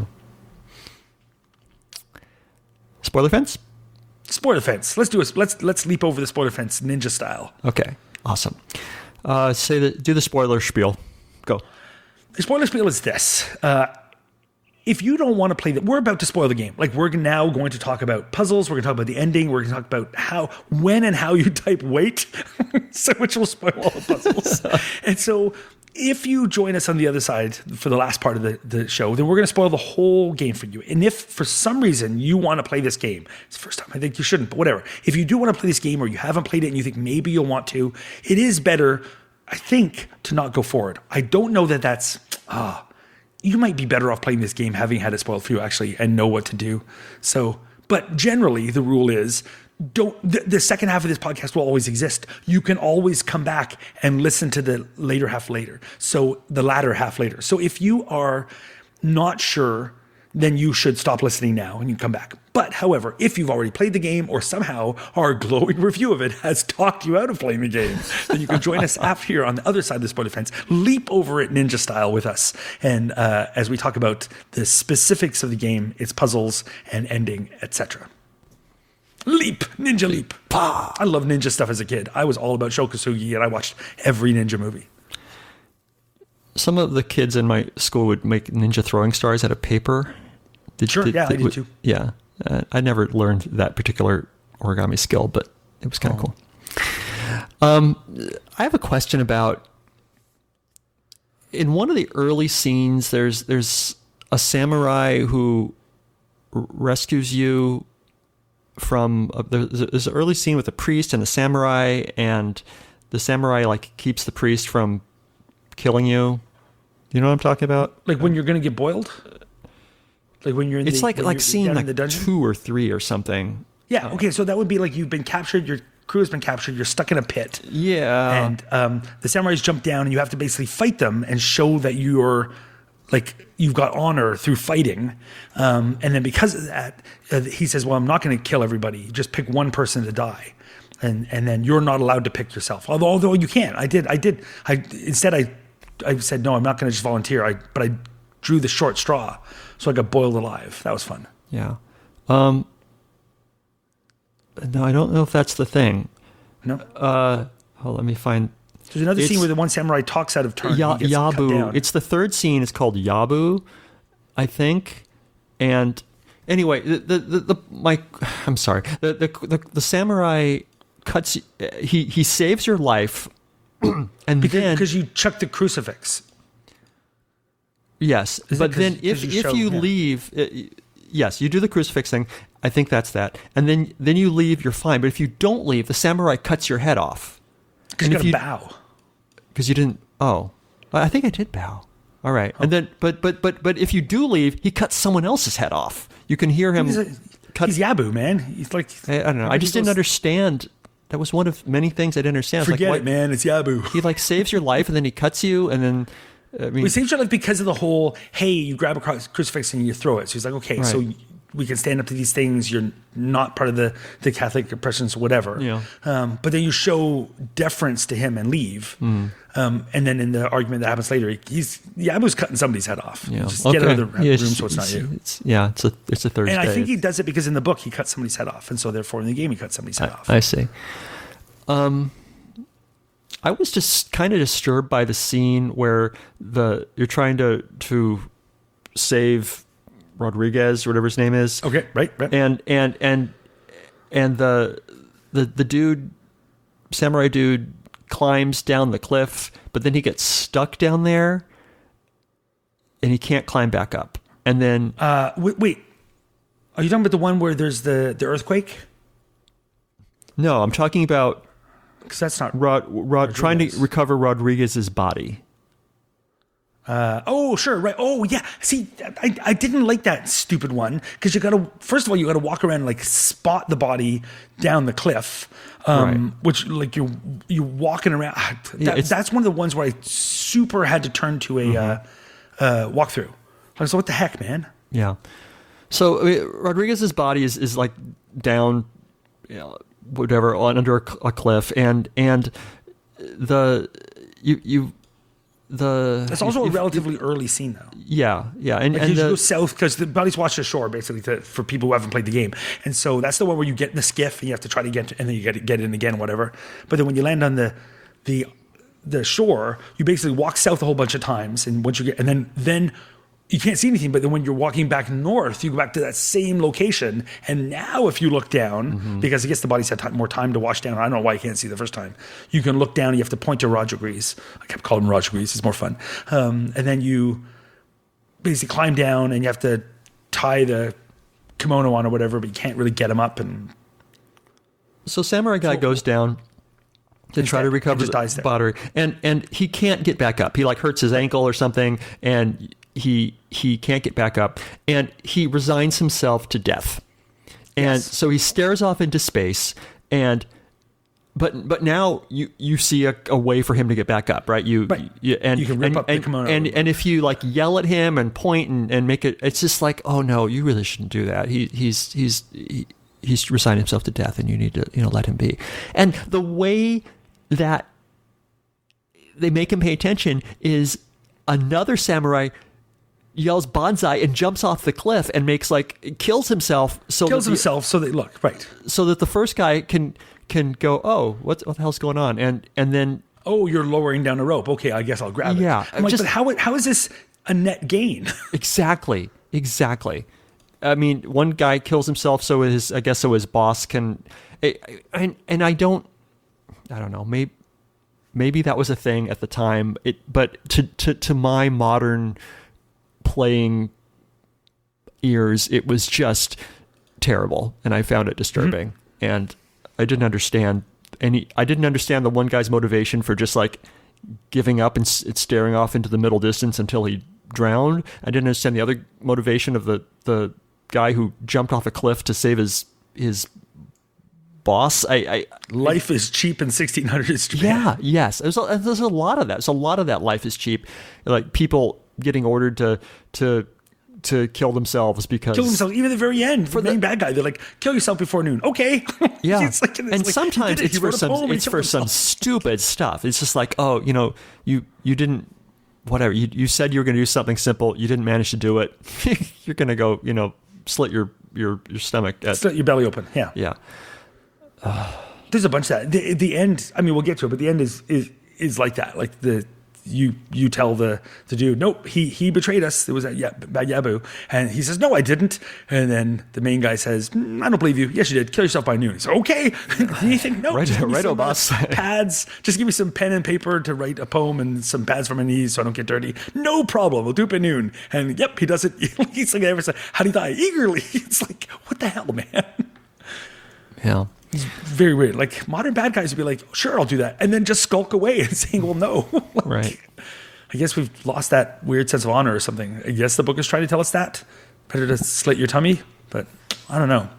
Spoiler fence? Spoiler fence. Let's do a let's let's leap over the spoiler fence ninja style. Okay. Awesome. Uh, say the do the spoiler spiel. Go. The spoiler spiel is this. Uh, if you don't want to play that, we're about to spoil the game. Like we're now going to talk about puzzles. We're going to talk about the ending. We're going to talk about how, when and how you type wait, so which will spoil all the puzzles. And so if you join us on the other side for the last part of the, the show, then we're going to spoil the whole game for you. And if for some reason you want to play this game, it's the first time I think you shouldn't, but whatever. If you do want to play this game or you haven't played it and you think maybe you'll want to, it is better, I think, to not go forward. I don't know that that's, ah, you might be better off playing this game having had it spoiled for you actually and know what to do. So, but generally the rule is don't, the, the second half of this podcast will always exist. You can always come back and listen to the later half later. So the latter half later. So if you are not sure, then you should stop listening now and you come back. But however, if you've already played the game or somehow our glowing review of it has talked you out of playing the game, then you can join us after here on the other side of the spoiler fence, leap over it ninja style with us. And uh, as we talk about the specifics of the game, its puzzles and ending, et cetera. Leap, ninja leap. Pah. I love ninja stuff as a kid. I was all about Shokasugi and I watched every ninja movie. Some of the kids in my school would make ninja throwing stars out of paper. Did, Sure, did, yeah, did, I did too. Yeah. Uh, I never learned that particular origami skill, but it was kind of Oh. cool. Um, I have a question about, in one of the early scenes, there's there's a samurai who r- rescues you from, a, there's, a, there's an early scene with a priest and a samurai, and the samurai like keeps the priest from killing you. You know what I'm talking about? Like when you're going to get boiled? Like when you're in It's the, like when like you're scene down in like the dungeon? two or three or something. Yeah, okay, so that would be like you've been captured, your crew has been captured, you're stuck in a pit. Yeah. And um, the samurais jump down and you have to basically fight them and show that you're like you've got honor through fighting. Um, and then because of that, uh, he says, well, I'm not going to kill everybody. Just pick one person to die. And and then you're not allowed to pick yourself. Although although you can. I did I did I instead I I said no, I'm not going to just volunteer. I but I drew the short straw. So I got boiled alive. That was fun. Yeah. Um, no, I don't know if that's the thing. No? Uh, oh, let me find. There's another It's- scene where the one samurai talks out of turn. Ya- and he gets cut Yabu. down. It's the third scene. It's called Yabu, I think. And anyway, the the, the, the my I'm sorry. The, the the the samurai cuts. He he saves your life, and because, then because you chuck the crucifix. yes, Is it but 'cause- then 'cause if you if show- you yeah. leave. Uh, yes, you do the crucifix thing. I think that's that. And then then you leave, you're fine. But if you don't leave, the samurai cuts your head off. Because And you if got to you- bow. Because you didn't. Oh, I think I did bow. All right, Oh. and then, but but but but if you do leave, he cuts someone else's head off. You can hear him. He's, a, cut. he's Yabu, man. He's like, I, I don't know. I just didn't goes, understand. That was one of many things I didn't understand. It's Forget like, it, man. It's Yabu. He like saves your life, and then he cuts you, and then. I mean, We saved your life because of the whole, hey, you grab a cru- crucifix and you throw it. So he's like, okay, so Right. we can stand up to these things. You're not part of the, the Catholic oppressions, whatever. Yeah. Um, but then you show deference to him and leave. Mm. Um, and then in the argument that happens later, he's Yabu's cutting somebody's head off. yeah. Just get out of the room Yeah, so it's not you. It's, yeah, it's a it's a Thursday. And I think he does it because in the book he cuts somebody's head off, and so therefore in the game he cuts somebody's head off. I see. Um, I was just kind of disturbed by the scene where the you're trying to to save Rodriguez or whatever his name is. Okay, right, right. And and and and the the the dude, samurai dude, climbs down the cliff, but then he gets stuck down there, and he can't climb back up. And then uh, wait, wait, are you talking about the one where there's the, the earthquake? no, I'm talking about Because that's not. Rod, Rod trying to Rodriguez. recover Rodriguez's body. Uh, oh, sure, right. Oh, yeah. See, I, I didn't like that stupid one because you got to. First of all, you got to walk around and like spot the body down the cliff, um, Right. which like you you walking around. ah, Yeah, That, it's- that's one of the ones where I super had to turn to a Mm-hmm. uh, uh, walkthrough. I was like, what the heck, man? Yeah. So I mean, Rodriguez's body is, is like down, you know, whatever, on under a, cl- a cliff, and and the you you the It's also if- a relatively early scene though. yeah yeah and Like and you the, go south because the body's washed ashore basically to, for people who haven't played the game, and so that's the one where you get in the skiff and you have to try to get, and then you get get in again, whatever. But then when you land on the the the shore, you basically walk south a whole bunch of times, and once you get, and then then you can't see anything. But then when you're walking back north, you go back to that same location. And now if you look down, mm-hmm. because I guess the body's had time, more time to wash down. I don't know why you can't see the first time. You can look down and you have to point to Roger Grease. I kept calling him Roger Grease. It's more fun. Um, and then you basically climb down and you have to tie the kimono on or whatever, but you can't really get him up. And so Samurai Guy so, goes down to try to recover the body, and and he can't get back up. He like hurts his ankle or something, and he he can't get back up, and he resigns himself to death. And yes. so he stares off into space, and but but now you you see a, a way for him to get back up, right? You, right. you and you can rip and, up and, the kimono, and and if you like yell at him and point and, and make it, it's just like, oh no, you really shouldn't do that. He he's he's he, he's resigned himself to death, and you need to you know let him be. And the way that they make him pay attention is another samurai yells "Banzai" and jumps off the cliff and makes like kills himself so kills that the, himself so they look right so that the first guy can can go, oh, what what the hell's going on, and and then oh, you're lowering down a rope, okay, I guess I'll grab it. Yeah, I'm like, just, but how how is this a net gain? exactly exactly I mean, one guy kills himself so his I guess so his boss can, and and I don't I don't know, maybe maybe that was a thing at the time. It, but to, to, to my modern playing ears, it was just terrible, and I found it disturbing. Mm-hmm. And I didn't understand any. I didn't understand the one guy's motivation for just like giving up and, and staring off into the middle distance until he drowned. I didn't understand the other motivation of the the guy who jumped off a cliff to save his his. boss. I, I life is cheap in sixteen hundreds Japan. Yeah, yes. There's a, there's a lot of that. There's a lot of that. Life is cheap. Like people getting ordered to to to kill themselves because kill themselves. Even at the very end, for the main the, bad guy, they're like, "Kill yourself before noon." Okay. Yeah. it's like, it's and like, sometimes it. it's for some it's for some stupid stuff. It's just like, oh, you know, you you didn't whatever. You you said you were going to do something simple. You didn't manage to do it. You're going to go, you know, slit your your your stomach. At, slit your belly open. Yeah. Yeah. There's a bunch of that. The, the end, I mean, we'll get to it, but the end is is is like that. Like the you you tell the the dude, nope, he he betrayed us. It was that yeah, Bad Yabu, and he says, no, I didn't. And then the main guy says, mm, I don't believe you. Yes, you did. Kill yourself by noon. He said, okay. And you think, no, right, just give me right, some, boss. Uh, pads. Just give me some pen and paper to write a poem and some pads for my knees so I don't get dirty. No problem. We'll do it by noon. And yep, he does it. He's like, ever said, how do you die? Eagerly. It's like, what the hell, man? Yeah. It's very weird. Like modern bad guys would be like, sure, I'll do that. And then just skulk away and saying, well, no. Like, right. I guess we've lost that weird sense of honor or something. I guess the book is trying to tell us that. Better to slit your tummy, but I don't know.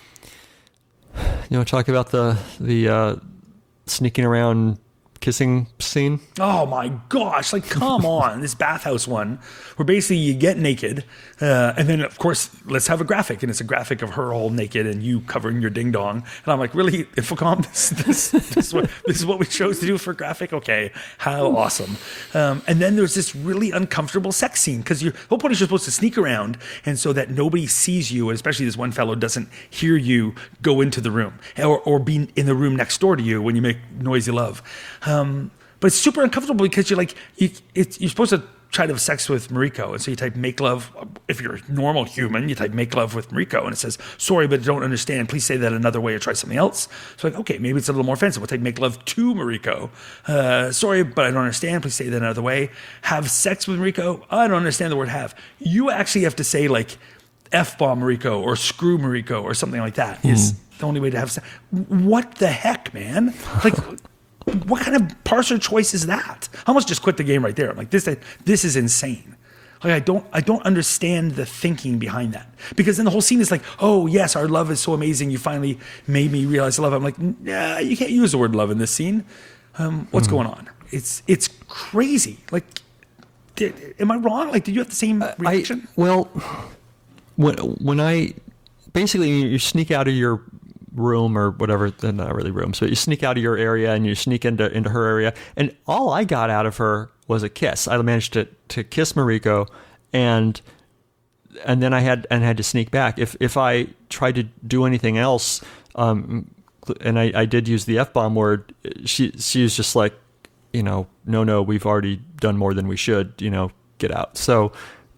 You want to talk about the, the uh, sneaking around kissing scene? Oh my gosh, like come on. This bathhouse one where basically you get naked uh, and then of course let's have a graphic, and it's a graphic of her all naked and you covering your ding dong, and I'm like, really, Infocom, this, this, this, is what, this is what we chose to do for a graphic? Okay, how awesome. Um, and then there's this really uncomfortable sex scene because the whole point is you're supposed to sneak around and so that nobody sees you, and especially this one fellow doesn't hear you go into the room or, or be in the room next door to you when you make noisy love. Um, but it's super uncomfortable because you're like, you, it's, you're supposed to try to have sex with Mariko. And so you type make love. If you're a normal human, you type make love with Mariko. And it says, sorry, but I don't understand. Please say that another way or try something else. So like, okay, maybe it's a little more offensive. We'll type make love to Mariko. Uh, sorry, but I don't understand. Please say that another way. Have sex with Mariko. I don't understand the word have. You actually have to say like F-bomb Mariko or screw Mariko or something like that mm. is the only way to have sex. What the heck, man? Like... What kind of parser choice is that? I almost just quit the game right there. I'm like, this, this is insane. Like, I don't, I don't understand the thinking behind that, because then the whole scene is like, oh yes, our love is so amazing. You finally made me realize love. I'm like, nah, you can't use the word love in this scene. Um, what's mm. going on? It's, it's crazy. Like, did, am I wrong? Like, did you have the same reaction? I, well, when when I basically you sneak out of your room or whatever, they're not really rooms, but you sneak out of your area and you sneak into into her area, and all I got out of her was a kiss. I managed to to kiss Mariko, and and then I had and had to sneak back. If if I tried to do anything else, um, and I, I did use the F-bomb word, she she was just like, you know, no, no, we've already done more than we should, you know, get out. So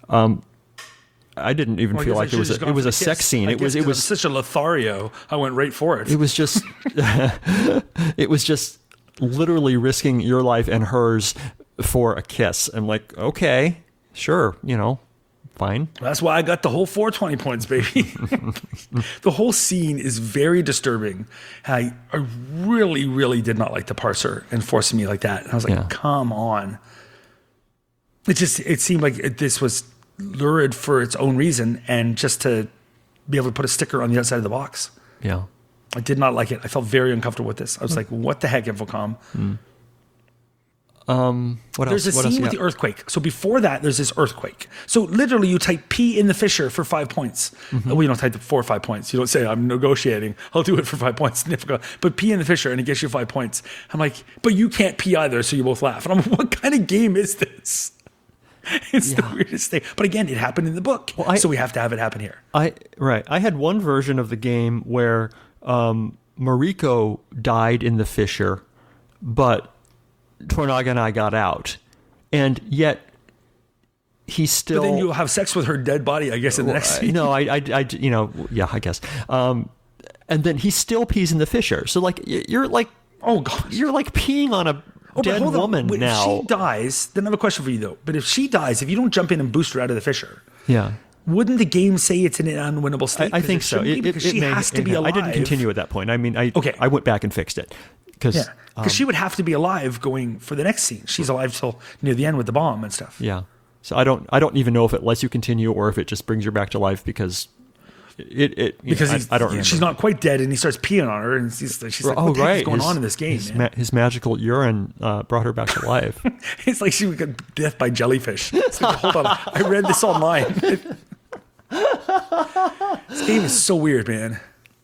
Um, I didn't even Well, I feel guess I like it was should've a, gone it was for a the sex kiss. scene. I It was guess it 'cause was I'm such a Lothario. I went right for it. it was just it was just literally risking your life and hers for a kiss. I'm like, okay, sure, you know, fine. That's why I got the whole four twenty points, baby. The whole scene is very disturbing. I, I really, really did not like the parser enforcing me like that. And I was like, Yeah. come on. It just, it seemed like it, this was lurid for its own reason and just to be able to put a sticker on the outside of the box. Yeah. I did not like it. I felt very uncomfortable with this. I was like, what the heck, Infocom? Um, what There's else? a What scene else? with Yeah. the earthquake. So before that, there's this earthquake. So literally, you type P in the fissure for five points. Mm-hmm. Well, you don't type the four or five points. You don't say, I'm negotiating. I'll do it for five points. But P in the fissure, and it gets you five points. I'm like, but you can't P either, so you both laugh. And I'm like, what kind of game is this? It's the Yeah. weirdest thing. But again, it happened in the book. Well, I- so we have to have it happen here. I right. I had one version of the game where um, Mariko died in the fissure, but Tornaga and I got out, and yet he still. But then you'll have sex with her dead body, I guess, in the next Uh, scene. no, I, I, I, you know, yeah, I guess. Um, and then he still pees in the fissure. So like y- you're like, Oh, gosh. you're like peeing on a Oh, but dead hold on. woman Wait, now. If she dies, then I have a question for you, though. But if she dies, if you don't jump in and boost her out of the fissure, yeah. wouldn't the game say it's in an unwinnable I, state? I 'Cause think it so. shouldn't be, It, because it, she it may- has to it be may- alive. I didn't continue at that point. I mean, I Okay. I went back and fixed it because Yeah, because she would have to be alive going for the next scene. She's alive till near the end with the bomb and stuff. yeah. So I don't I don't even know if it lets you continue or if it just brings her back to life because it it you Because know, he's, I, I don't remember. she's not quite dead, and he starts peeing on her, and she's, she's like, Oh "What the heck right, is going his, on in this game?" His, man? ma- his magical urine uh, brought her back to life. It's like she would get death by jellyfish. It's like, hold on, I read this online. This game is so weird, man.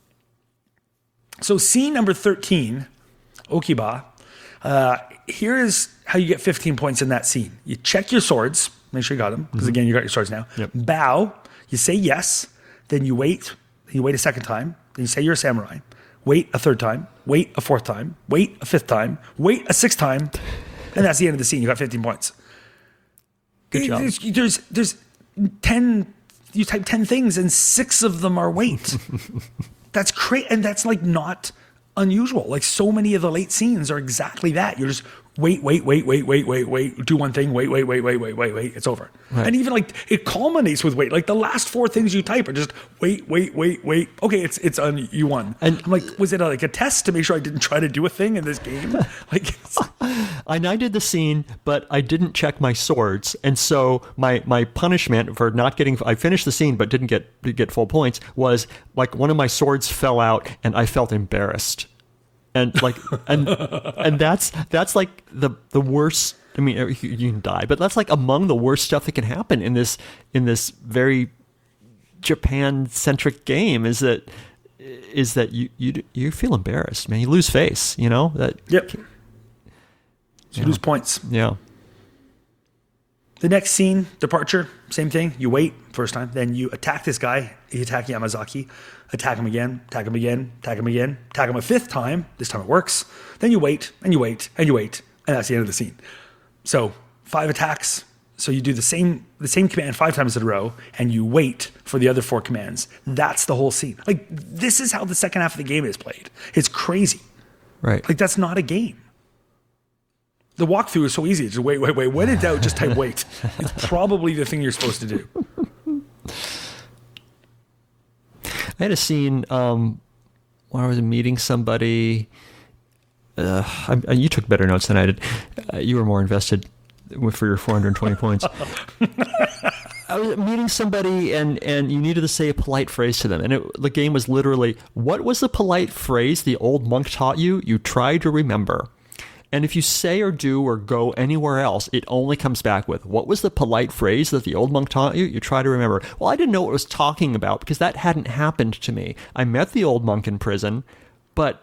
So scene number thirteen, Okiba. Uh, here is how you get fifteen points in that scene. You check your swords, make sure you got them, because again, you got your swords now. Yep. Bow, you say yes, then you wait, you wait a second time, then you say you're a samurai. Wait a third time, wait a fourth time, wait a fifth time, wait a sixth time, and that's the end of the scene. You got fifteen points. Good job. There's, there's, there's ten, you type ten things and six of them are wait. That's crazy. And that's like not unusual. Like so many of the late scenes are exactly that. You're just wait, wait, wait, wait, wait, wait, wait, do one thing, wait, wait, wait, wait, wait, wait, wait, it's over. Right. And even like it culminates with wait. Like the last four things you type are just wait, wait, wait, wait. Okay, it's it's on you won. And- I'm like, was it a, like a test to make sure I didn't try to do a thing in this game? Like it's, And I did the scene, but I didn't check my swords, and so my my punishment for not getting I finished the scene but didn't get get full points was like one of my swords fell out, and I felt embarrassed, and like and and that's that's like the the worst. I mean, you, you can die, but that's like among the worst stuff that can happen in this in this very Japan centric game. Is that is that you you you feel embarrassed, man? You lose face, you know that. yep. So you lose points. Yeah. The next scene, departure, same thing. You wait first time, then you attack this guy. You attack Yamazaki, attack him again, attack him again, attack him again, attack him a fifth time. This time it works. Then you wait and you wait and you wait, and that's the end of the scene. So five attacks. So you do the same the same command five times in a row, and you wait for the other four commands. That's the whole scene. Like this is how the second half of the game is played. It's crazy. Right. Like that's not a game. The walkthrough is so easy. Just wait, wait, wait. When in doubt, just type wait. It's probably the thing you're supposed to do. I had a scene um, where I was meeting somebody. Uh, I, you took better notes than I did. Uh, you were more invested with, for your four hundred twenty points. I was meeting somebody, and, and you needed to say a polite phrase to them. And it, the game was literally, what was the polite phrase the old monk taught you? You try to remember. And if you say or do or go anywhere else, it only comes back with, what was the polite phrase that the old monk taught you? You try to remember. Well, I didn't know what it was talking about because that hadn't happened to me. I met the old monk in prison, but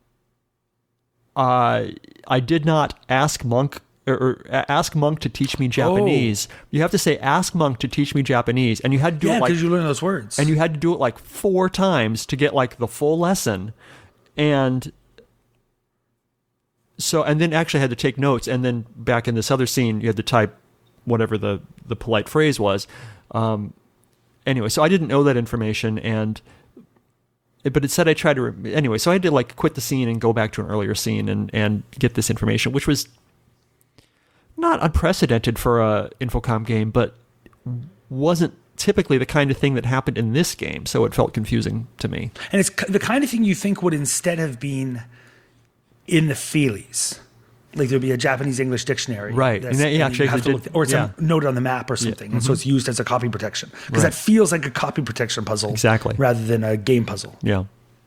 uh, I did not ask monk or, or ask monk to teach me Japanese. Oh. You have to say, ask monk to teach me Japanese. And you had to do yeah, it like, because you learn those words. and you had to do it like four times to get like the full lesson. And so, and then actually had to take notes. And then back in this other scene, you had to type whatever the the polite phrase was. Um, anyway, so I didn't know that information, and but it said I tried to re- anyway. So I had to like quit the scene and go back to an earlier scene and and get this information, which was not unprecedented for a Infocom game, but wasn't typically the kind of thing that happened in this game. So it felt confusing to me. And it's k- the kind of thing you think would instead have been in the feelies. Like there'd be a Japanese English dictionary, Right. that's- And they and you actually have to did- look, or it's yeah. a note on the map or something, and so it's used as a copy protection because Right. that feels like a copy protection puzzle, Exactly. rather than a game puzzle. Yeah.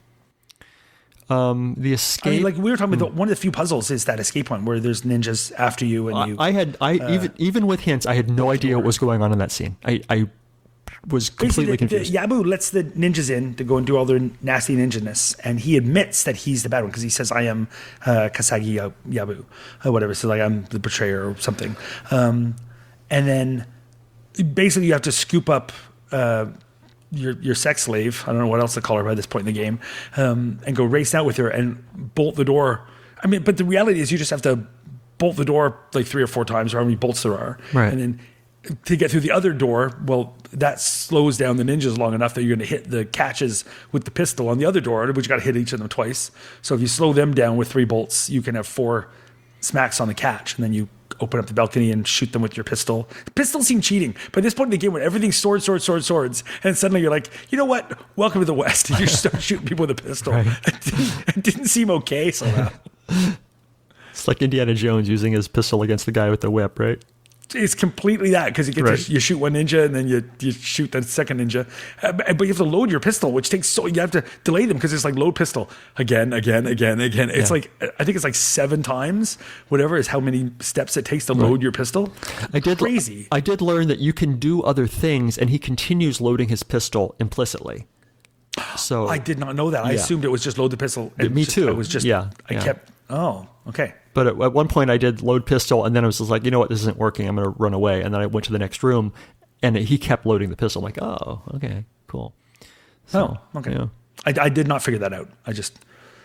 Um, the I escape. mean, like we were talking about, the, one of the few puzzles is that escape one where there's ninjas after you and you. I, I had I even even with hints, I had no idea what was going on in that scene. I, I was completely Basically, the, confused. the Yabu lets the ninjas in to go and do all their nasty ninja-ness, and he admits that he's the bad one because he says, "I am uh, Kasagi Ya- Yabu," or whatever. So like, I'm the betrayer or something. Um, and then basically, you have to scoop up uh, your your sex slave. I don't know what else to call her by this point in the game, um, and go race out with her and bolt the door. I mean, but the reality is, you just have to bolt the door like three or four times, or how many bolts there are, Right. and then to get through the other door, well, that slows down the ninjas long enough that you're going to hit the catches with the pistol on the other door, which you got to hit each of them twice. So if you slow them down with three bolts, you can have four smacks on the catch, and then you open up the balcony and shoot them with your pistol. The pistol seemed cheating. By this point in the game, when everything's swords, swords, swords, swords, and suddenly you're like, you know what? Welcome to the West. You start shooting people with a pistol. Right. It, didn't, it didn't seem okay somehow. It's like Indiana Jones using his pistol against the guy with the whip, right? It's completely that because you get Right. to, you shoot one ninja and then you you shoot the second ninja, uh, but but you have to load your pistol, which takes so you have to delay them because it's like load pistol again, again, again, again. It's Yeah. like I think it's like seven times, whatever is how many steps it takes to load your pistol. I did Crazy. I did learn that you can do other things, and he continues loading his pistol implicitly. So I did not know that. I Yeah. assumed it was just load the pistol. and Me just- too. I was just Yeah, I yeah. kept oh okay. But at, at one point, I did load pistol, and then I was just like, you know what, this isn't working. I'm going to run away. And then I went to the next room, and he kept loading the pistol. I'm like, oh, okay, cool. So, Oh, okay. yeah. I, I did not figure that out. I just,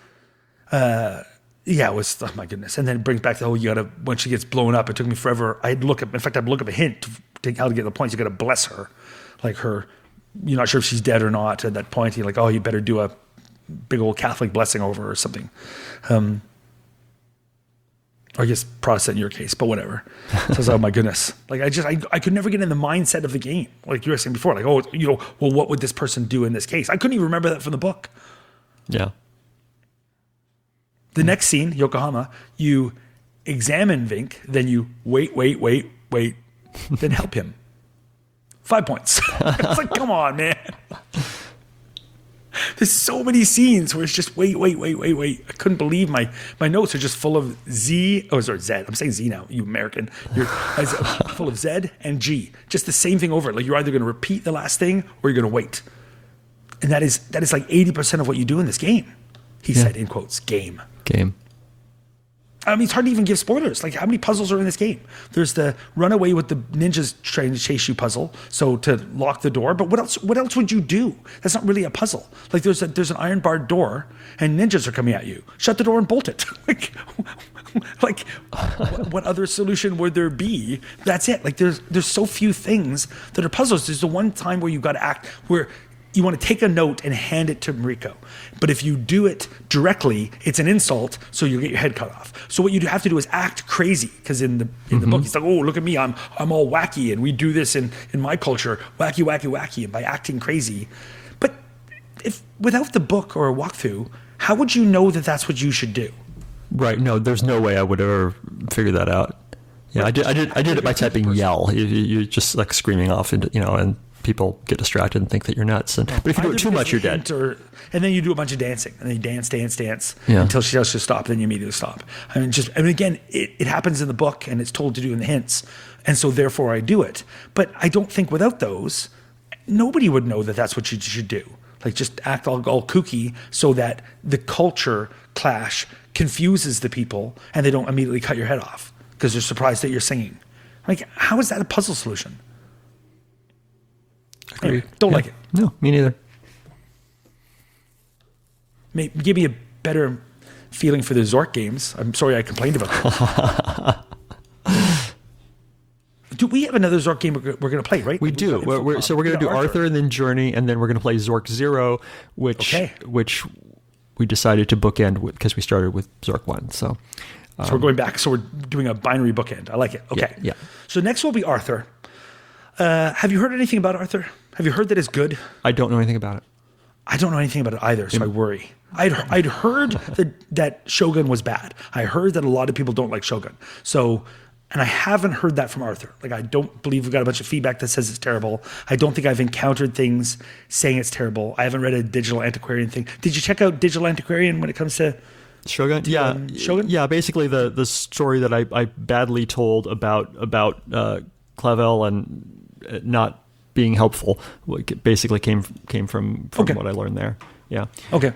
uh, yeah, it was, oh my goodness. And then it brings back the whole, you gotta, when she gets blown up, it took me forever. I'd look up, in fact, I'd look up a hint to take how to get the points. You gotta bless her. Like her, you're not sure if she's dead or not at that point. You're like, oh, you better do a big old Catholic blessing over her or something. Um, or I guess Protestant in your case, but whatever. So I was like, oh my goodness. Like I just, I, I could never get in the mindset of the game. Like you were saying before, like, oh, you know, well, what would this person do in this case? I couldn't even remember that from the book. Yeah. The next scene, Yokohama, you examine Vink, then you wait, wait, wait, wait, then help him. Five points. It's like, come on, man. There's so many scenes where it's just wait, wait, wait, wait, wait. I couldn't believe my my notes are just full of Z. Oh, sorry, Z. I'm saying Z now. You American. You're as, full of Z and G. Just the same thing over. Like you're either going to repeat the last thing or you're going to wait. And that is that is like eighty percent of what you do in this game. He Yeah. said in quotes, game. Game. I mean, it's hard to even give spoilers. Like, how many puzzles are in this game? There's the run away with the ninjas trying to chase you puzzle, so to lock the door. But what else? What else would you do? That's not really a puzzle. Like, there's a there's an iron barred door, and ninjas are coming at you. Shut the door and bolt it. like, like what, what other solution would there be? That's it. Like, there's there's so few things that are puzzles. There's the one time where you got to act where you want to take a note and hand it to Mariko. But if you do it directly, it's an insult, so you get your head cut off. So what you have to do is act crazy, because in the in the book, he's like, oh, look at me, I'm I'm all wacky, and we do this in, in my culture, wacky, wacky, wacky, and by acting crazy. But if without the book or a walkthrough, how would you know that that's what you should do? Right. No, there's no way I would ever figure that out. Yeah, I did. I did. I did it by typing "yell." You, you- you're just like screaming off, into, you know, and people get distracted and think that you're nuts. And but if you do Either it too much, because you're of the dead. hint Or, and then you do a bunch of dancing, and then you dance, dance, dance Yeah. until she tells you to stop. Then you immediately stop. I mean, just I mean, again, it, it happens in the book, and it's told to do in the hints, and so therefore I do it. But I don't think without those, nobody would know that that's what you should do. Like just act all, all kooky, so that the culture clash confuses the people, and they don't immediately cut your head off because they're surprised that you're singing. Like, how is that a puzzle solution? Anyway, don't Yeah. like it. No, me neither. May, give me a better feeling for the Zork games. I'm sorry I complained about that. Do we have another Zork game we're, we're going to play, right? We do. We're, we're, so we're going to do Arthur. and then Journey, and then we're going to play Zork Zero, which Okay. which we decided to bookend with because we started with Zork One. So, um, so we're going back. So we're doing a binary bookend. I like it. Okay. yeah. So next will be Arthur. Uh, have you heard anything about Arthur? Have you heard that it's good? I don't know anything about it. I don't know anything about it either, so I worry. I'd, I'd heard that, that Shogun was bad. I heard that a lot of people don't like Shogun. So, and I haven't heard that from Arthur. Like, I don't believe we've got a bunch of feedback that says it's terrible. I don't think I've encountered things saying it's terrible. I haven't read a Digital Antiquarian thing. Did you check out Digital Antiquarian when it comes to Shogun? Yeah. um, Shogun? Yeah, basically the, the story that I, I badly told about, about uh, Clavel and uh, not being helpful basically came came from, from Okay. what I learned there. Yeah. Okay.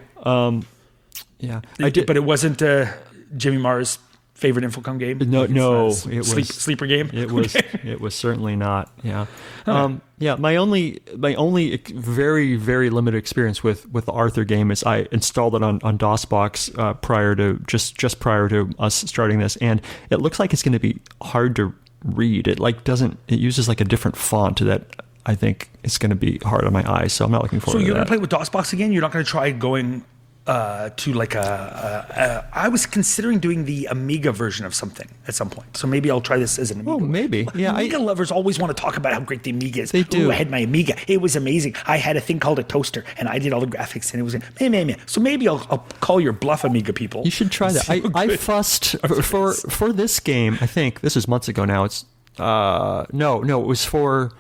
Yeah. I did, But it wasn't uh, Jimmy Marr's favorite Infocom game? No, It's no, not a it sleep, was sleeper game? It was. It was certainly not. Yeah. Um, yeah. My only, my only ex- very, very limited experience with, with the Arthur game is I installed it on, on DOSBox uh, prior to just just prior to us starting this, and it looks like it's going to be hard to read. It like doesn't. It uses like a different font that I think is going to be hard on my eyes. So I'm not looking So forward to you're going that. to play with DOSBox again? You're not going to try going uh, to like a, a, a... I was considering doing the Amiga version of something at some point. So maybe I'll try this as an Amiga. Oh, maybe. Yeah, I- Amiga lovers always want to talk about how great the Amiga is. They do. Ooh, I had my Amiga. It was amazing. I had a thing called a toaster, and I did all the graphics, and it was... Meh, meh, meh. So maybe I'll, I'll call your bluff, Amiga people. You should try that. I, See how I good fussed Arthur for is. for this game. I think this is months ago now. It's uh no no it was for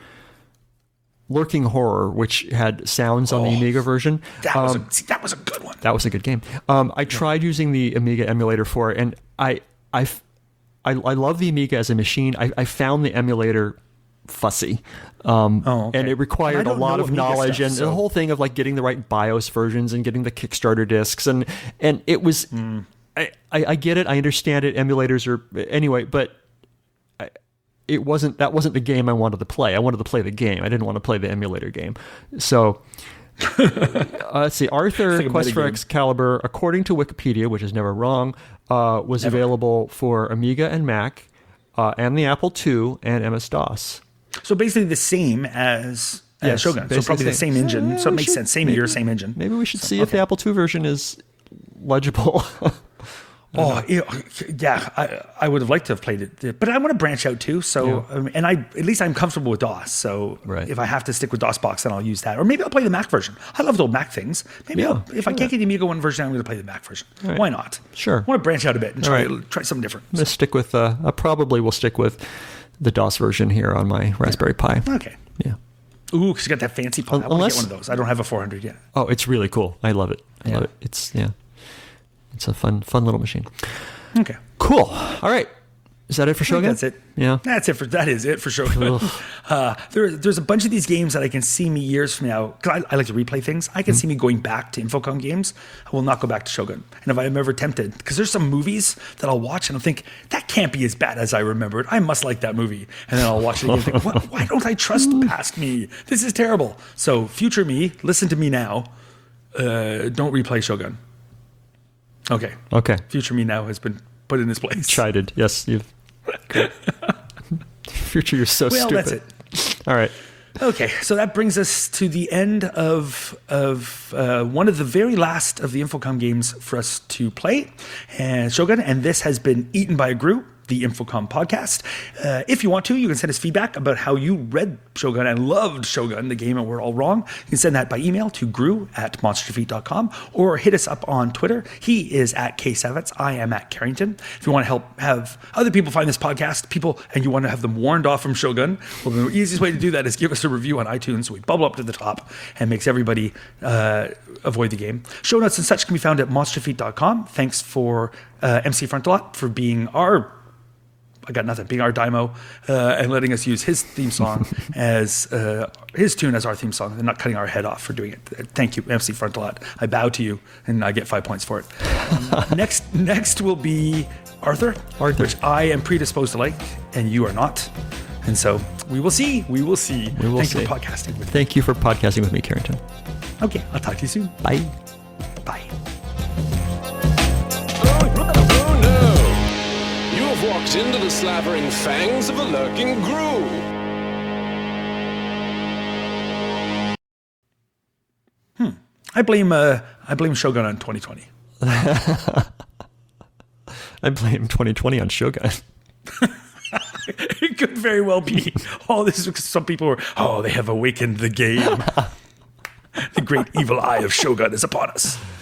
Lurking Horror, which had sounds on the Amiga version. That was, Um, a, see, that was a good one. that was a good game. Um, I tried using the Amiga emulator for it, and I I f- I, I love the Amiga as a machine. I, I found the emulator fussy. Um, Oh, okay. And it required And I a don't lot know of Amiga knowledge stuff, and so- the whole thing of like getting the right BIOS versions and getting the Kickstarter discs. And, and it was, Hmm. I, I, I get it. I understand it. Emulators are, anyway, but I, it wasn't, that wasn't the game I wanted to play. I wanted to play the game. I didn't want to play the emulator game. So, uh, let's see. Arthur like a Quest for metagame. Excalibur, according to Wikipedia, which is never wrong, uh, was available for Amiga and Mac, uh, and the Apple two and M S DOS. So basically the same as, as Yes, Shogun. So basically probably the the same. same engine. Yeah, so it we makes should- sense. Same maybe- year, same engine. Maybe we should see if the Apple two version is legible. Oh, yeah, yeah, I, I would have liked to have played it, but I want to branch out too. So, Yeah. um, and I at least I'm comfortable with DOS. So, Right. if I have to stick with DOSBox, then I'll use that, or maybe I'll play the Mac version. I love the old Mac things. Maybe Yeah, I'll, if I can't get the Amiga one version, I'm going to play the Mac version. right. Why not? Sure. I want to branch out a bit and try All right. try something different. I'm gonna stick with. Uh, I probably will stick with the DOS version here on my Raspberry Pi. Okay. Yeah. Ooh, because you got that fancy Pi. I want to Unless- get one of those. I don't have a four hundred yet. Oh, it's really cool. I love it. I Yeah. love it. It's yeah. It's a fun, fun little machine. Okay. Cool. All right. Is that it for I think Shogun? that's it. Yeah. That's it for that is it for sure. uh, there, there's a bunch of these games that I can see me years from now because I, I like to replay things. I can see me going back to Infocom games. I will not go back to Shogun. And if I'm ever tempted, because there's some movies that I'll watch and I'll think that can't be as bad as I remembered. I must like that movie, and then I'll watch it again and think, why, why don't I trust past me? This is terrible. So future me, listen to me now. Uh, don't replay Shogun. Okay. Okay. Future me now has been put in this place. Chided. Yes, you've. Great. Future, you're so Well, stupid. that's it. All right. Okay, so that brings us to the end of of uh, one of the very last of the Infocom games for us to play, and Shogun. And this has been eaten by a Gru, the Infocom podcast. Uh, if you want to, you can send us feedback about how you read Shogun and loved Shogun, the game, and we're all wrong. You can send that by email to gru at monster defeat dot com or hit us up on Twitter. He is at K Savitz. I am at Carrington. If you want to help have other people find this podcast, people, and you want to have them warned off from Shogun, well, the easiest way to do that is give us a review on iTunes so we bubble up to the top and makes everybody uh, avoid the game. Show notes and such can be found at monster defeat dot com. Thanks for uh, M C Frontalot for being our I got nothing. Being our Dymo uh, and letting us use his theme song as uh, his tune as our theme song and not cutting our head off for doing it. Thank you, M C Frontalot. I bow to you and I get five points for it. Um, next, next will be Arthur, Arthur. which I am predisposed to like and you are not. And so we will see. We will see. We will Thank see. you for podcasting with me. Thank you for podcasting with me, Carrington. Okay, I'll talk to you soon. Bye. Bye. Oh no! You have walked into the slavering fangs of a lurking Gru. I blame uh, I blame Shogun on twenty twenty. I blame twenty twenty on Shogun. It could very well be all this. Some people were, oh, they have awakened the game. The great evil eye of Shogun is upon us.